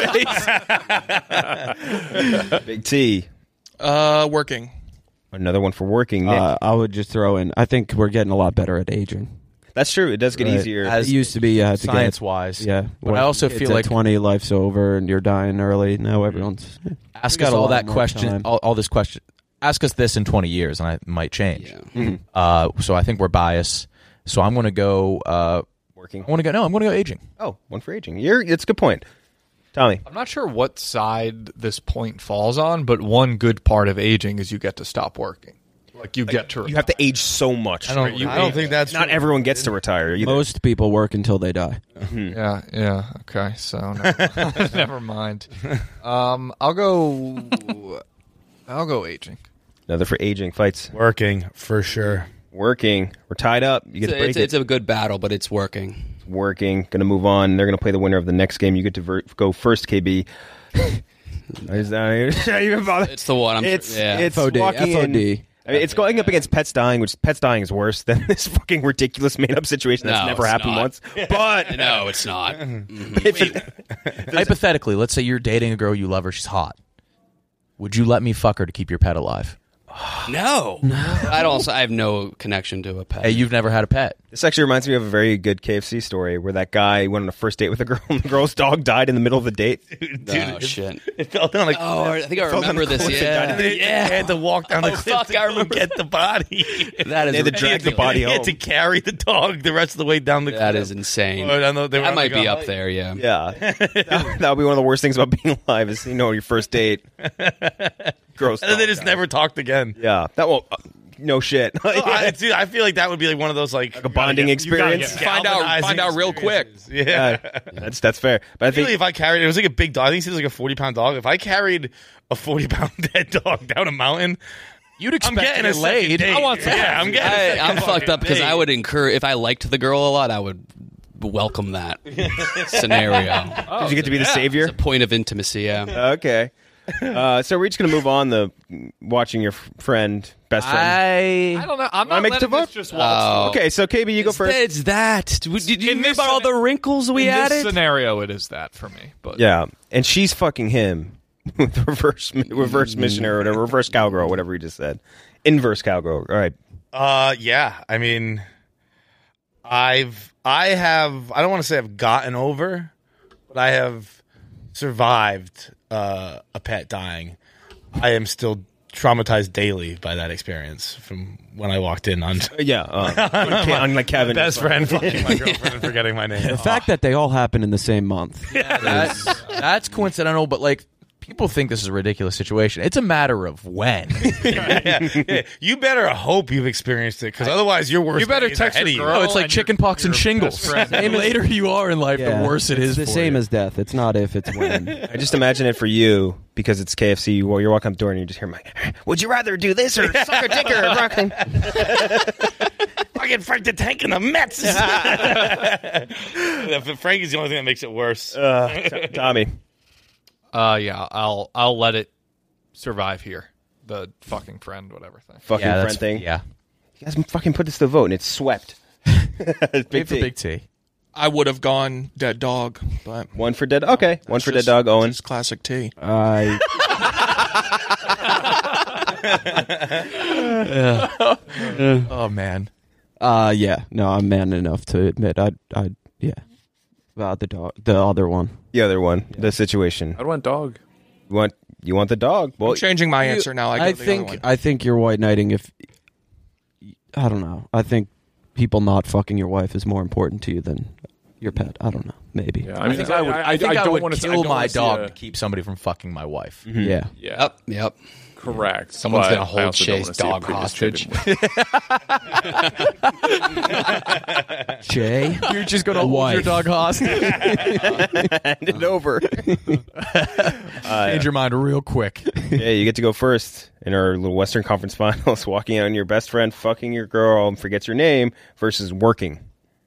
the face. Big T. Working. Another one for working. Nick. I would just throw in. I think we're getting a lot better at aging. That's true. It does get easier. It used to be science-wise. Yeah. But I also feel like 20, life's over, and you're dying early. Now everyone's ask us all that question. All this question. Ask us this in 20 years, and I might change. Yeah. So I think we're biased. So I'm going to go working. I'm going to go aging. Oh, one for aging. It's a good point. Tommy. I'm not sure what side this point falls on, but one good part of aging is you get to stop working. Like you get to retire. You have to age so much. I don't think that's not true. Everyone gets to retire either. Most people work until they die. Yeah. Okay, so never mind. I'll go aging. Another for aging fights. Working for sure. Working. We're tied up. You get to break it's a good battle, but it's working. It's working. Going to move on. They're going to play the winner of the next game. You get to go first, KB. Is that even bother? It's the one. It's FOD. walking in. FOD. I mean, it's going up against Pets Dying, which Pets Dying is worse than this fucking ridiculous made-up situation that's never happened once. But no, it's not. Hypothetically, let's say you're dating a girl, you love her, she's hot. Would you let me fuck her to keep your pet alive? No. I have no connection to a pet. Hey, you've never had a pet. This actually reminds me of a very good KFC story where that guy went on a first date with a girl and the girl's dog died in the middle of the date. Oh, shit. It fell down like I think I remember this. Yeah. They had to walk down the cliff fuck, I remember. get the body. That is They had to drag the body He home. had to carry the dog the rest of the way down the cliff. That is insane. I know they were That on might the be go- up there, yeah. Yeah. that would be one of the worst things about being alive is, your first date. Gross. And then they dog just died. never talked again. Yeah. No shit. Dude, I feel like that would be like one of those like a bonding experience. Find out real quick. Yeah. That's fair. But I think Really, if I carried, it was like a big dog. I think it was like a 40-pound dog. If I carried a 40-pound dead dog down a mountain, you'd expect I'm getting to a get laid. second date. I want some. Yeah, I'm getting. I'm fucked up because I would if I liked the girl a lot, I would welcome that scenario. Did you get to be the savior? It's a point of intimacy, yeah. Okay. So we're just going to move on watching your best friend. I don't know. I'm not make letting the vote? this just waltz. Okay, so KB, you go first. It's that. Did you In hear this about all the wrinkles we In added? this scenario, it is that for me. But Yeah, and she's fucking him with reverse missionary or whatever, reverse cowgirl, whatever he just said. Inverse cowgirl. All right. Yeah. I mean, I don't want to say I've gotten over, but I have survived a pet dying. I am still traumatized daily by that experience from when I walked in on on like Kevin, best friend fucking my girlfriend and forgetting my name. The fact that they all happen in the same month. That's coincidental, but like people think this is a ridiculous situation. It's a matter of when. Yeah. You better hope you've experienced it, because otherwise your worst. You better days are text ahead your of you. girl. No, it's like and chickenpox and your shingles. best friend. The later you are in life, Yeah, the worse it is. It's the for same you. as death. It's not if, it's when. I just imagine it for you because it's KFC. Well, you're walking up the door and you just hear my. Would you rather do this or suck a dick or fucking? Fucking Frank the Tank and the Mets. Frank is the only thing that makes it worse. Tommy. Yeah, I'll let it survive here. The fucking friend, whatever thing. Fucking friend thing. Yeah. You guys fucking put this to the vote and it's swept. Big for Big T. I would have gone dead dog, but One for dead. Okay, one for dead dog. Owen. it's classic T. Oh man. Yeah. No, I'm man enough to admit yeah. About the other one. The other one. The situation. I'd want dog. You want the dog? Well, I'm changing my answer now. I think you're white knighting if I don't know. I think people not fucking your wife is more important to you than your pet. I don't know. Maybe. Yeah, I think I don't would want to kill my dog to keep somebody from fucking my wife. Yeah. Yep. Correct. Someone's but gonna hold I also don't Shay's wanna see a dog predistributed hostage. Jay, you're just gonna hold your dog hostage. Hand it over. Change your mind real quick. Yeah, you get to go first in our little Western Conference Finals. Walking out on your best friend, fucking your girl, and forgets your name versus working.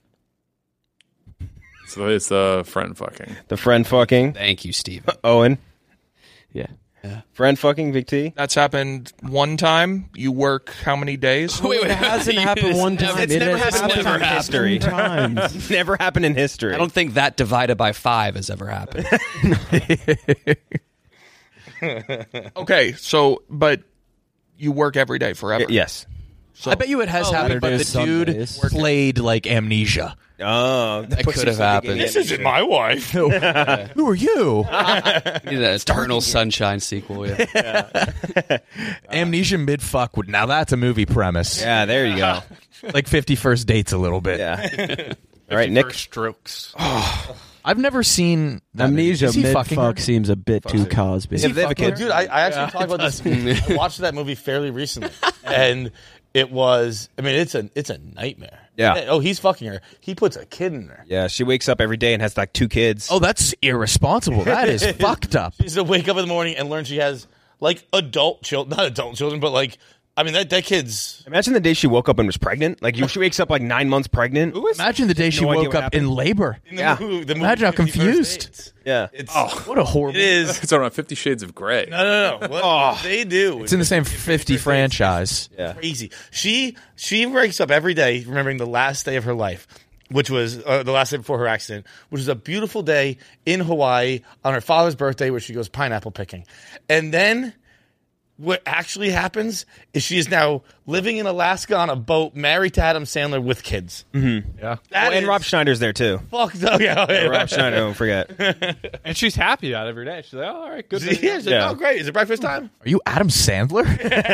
So it's the friend fucking. The friend fucking. Thank you, Steve. Owen. Yeah. Friend fucking, Big T. That's happened one time. You work how many days? Wait, It hasn't happened one time. It's never happened in happened. history. Times. Never happened in history. I don't think that divided by 5 has ever happened. Okay, so but you work every day forever. Yes. I bet you it has happened, but the dude played like Amnesia. Oh, That could have happened. This isn't my wife. Who are you? Need an Eternal Sunshine sequel. Yeah. Amnesia mid-fuck. Now that's a movie premise. Yeah, there you go. Like 50 First Dates a little bit. Yeah. All right, Nick. Strokes. I've never seen that Amnesia movie. Is he fucking mid-fuck her? seems a bit too Cosby. If they have a kid. Dude, I actually talked about this. I watched that movie fairly recently, and it was. I mean, it's a nightmare. Yeah. Oh, he's fucking her. He puts a kid in there. Yeah, she wakes up every day and has like 2 kids. Oh, that's irresponsible. That is fucked up. She's to wake up in the morning and learn she has like adult children, not adult children, but like. I mean, that kid's... Imagine the day she woke up and was pregnant. Like, she wakes up like 9 months pregnant. Imagine the day she woke up in labor. Yeah. Imagine how confused. Yeah. What a horrible... It is. It's on 50 Shades of Grey. No. What they do. It's in the same 50 franchise. Yeah. Crazy. She wakes up every day remembering the last day of her life, which was the last day before her accident, which was a beautiful day in Hawaii on her father's birthday where she goes pineapple picking. And then... what actually happens is she is now living in Alaska on a boat, married to Adam Sandler with kids. Mm-hmm. Yeah. And Rob Schneider's there too. Fucked up. Yeah. Rob Schneider, don't forget. And she's happy out every day. She's like, oh, all right, good. Yeah, she's like, oh, great. Is it breakfast time? Are you Adam Sandler?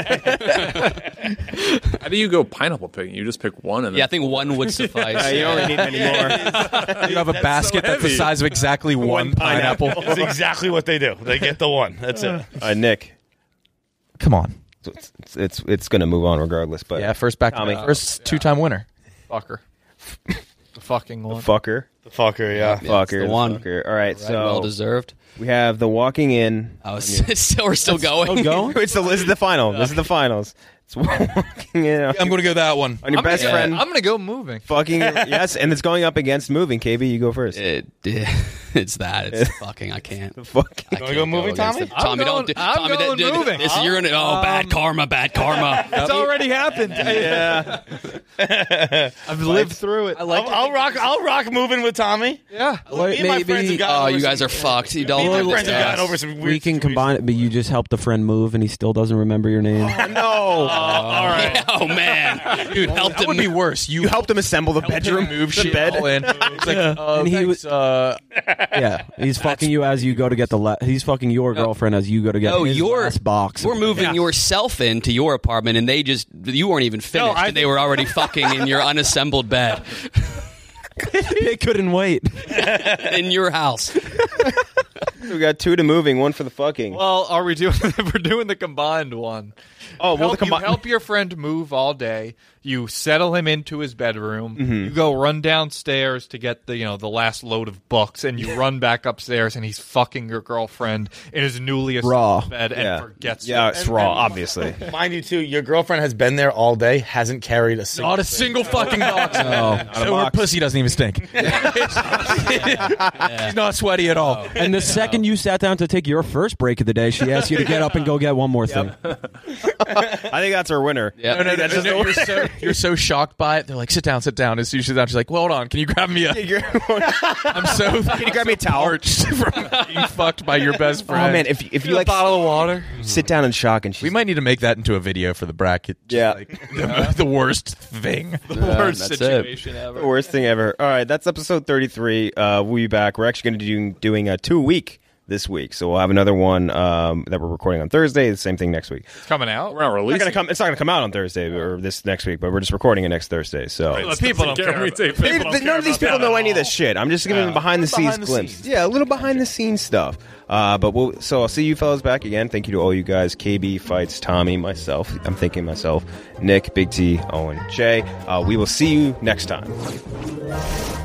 How do you go pineapple picking? You just pick one and then... Yeah, I think one would suffice. You don't really need many more. You have a basket that's the size of exactly one pineapple. That's exactly what they do. They get the one. That's it. Nick. Come on. It's going to move on regardless. But Yeah, first two-time winner. Fucker. The fucking one. Fucker. The fucker, yeah. Fucker. the one. Fucker. All right, so well deserved. we have the walking in. Oh, we're still going. This is the final. This is the finals. It's walking in. I'm going to go that one. On your best friend. I'm going to go moving. Fucking yes, and it's going up against moving. KB, you go first. It's that. It's fucking. I can't. Fucking. You want to go moving, Tommy? Tommy, don't. I'm Tommy, going moving. You're gonna. Oh, bad karma. Bad karma. It's already happened. Yeah. I've lived through it. I'll rock moving with Tommy. Yeah. Me and my friends have gotten Oh, over you some- guys are fucked. You Me and my don't. friends have gotten over some weird We can combine it, but you just help the friend move, and he still doesn't remember your name. No. all right. Oh man, dude, help That him. would be worse. You helped him assemble the bedroom, move the shit bed. all in. It's like, And he thanks, Yeah, he's fucking you as you go to get he's fucking your girlfriend as you go to get No, his last box. We're moving yourself into your apartment, and you weren't even finished. and they were already fucking in your unassembled bed They couldn't wait. in your house. We got 2 to moving, 1 for the fucking. Well, are we doing? We're doing the combined one. Oh, well, You help your friend move all day. You settle him into his bedroom. You go run downstairs to get the last load of books, and you run back upstairs, and he's fucking your girlfriend in his newly assembled bed and forgets. Yeah, you. it's raw, obviously. Mind you, too, your girlfriend has been there all day, hasn't carried a single. Not a single fucking box. So her pussy doesn't even stink. She's not sweaty at all. And the second you sat down to take your first break of the day, she asked you to get up and go get one more thing. I think that's our winner. Yeah. You're so shocked by it. They're like, sit down. As soon as you sit down, she's like, well, hold on. Can you grab me I'm so. Can you grab me a towel? From being fucked by your best friend. Oh man, if you like a bottle of water, sit down in shock, and we might need to make that into a video for the bracket. Yeah. The worst thing. the worst that's situation ever. the worst thing ever. All right, that's episode 33. We'll be back. We're actually going to be doing a 2-week this week. So we'll have another one that we're recording on Thursday. The same thing next week. It's coming out. We're not releasing. It's not going to come out on Thursday or this next week, but we're just recording it next Thursday. So People don't care. None of these people know any of this shit. I'm just giving them behind the scenes glimpse. Yeah, a little behind the scenes stuff. But so I'll see you fellas back again. Thank you to all you guys. KB, Fights, Tommy, myself. I'm thinking myself. Nick, Big T, Owen, Jay. We will see you next time.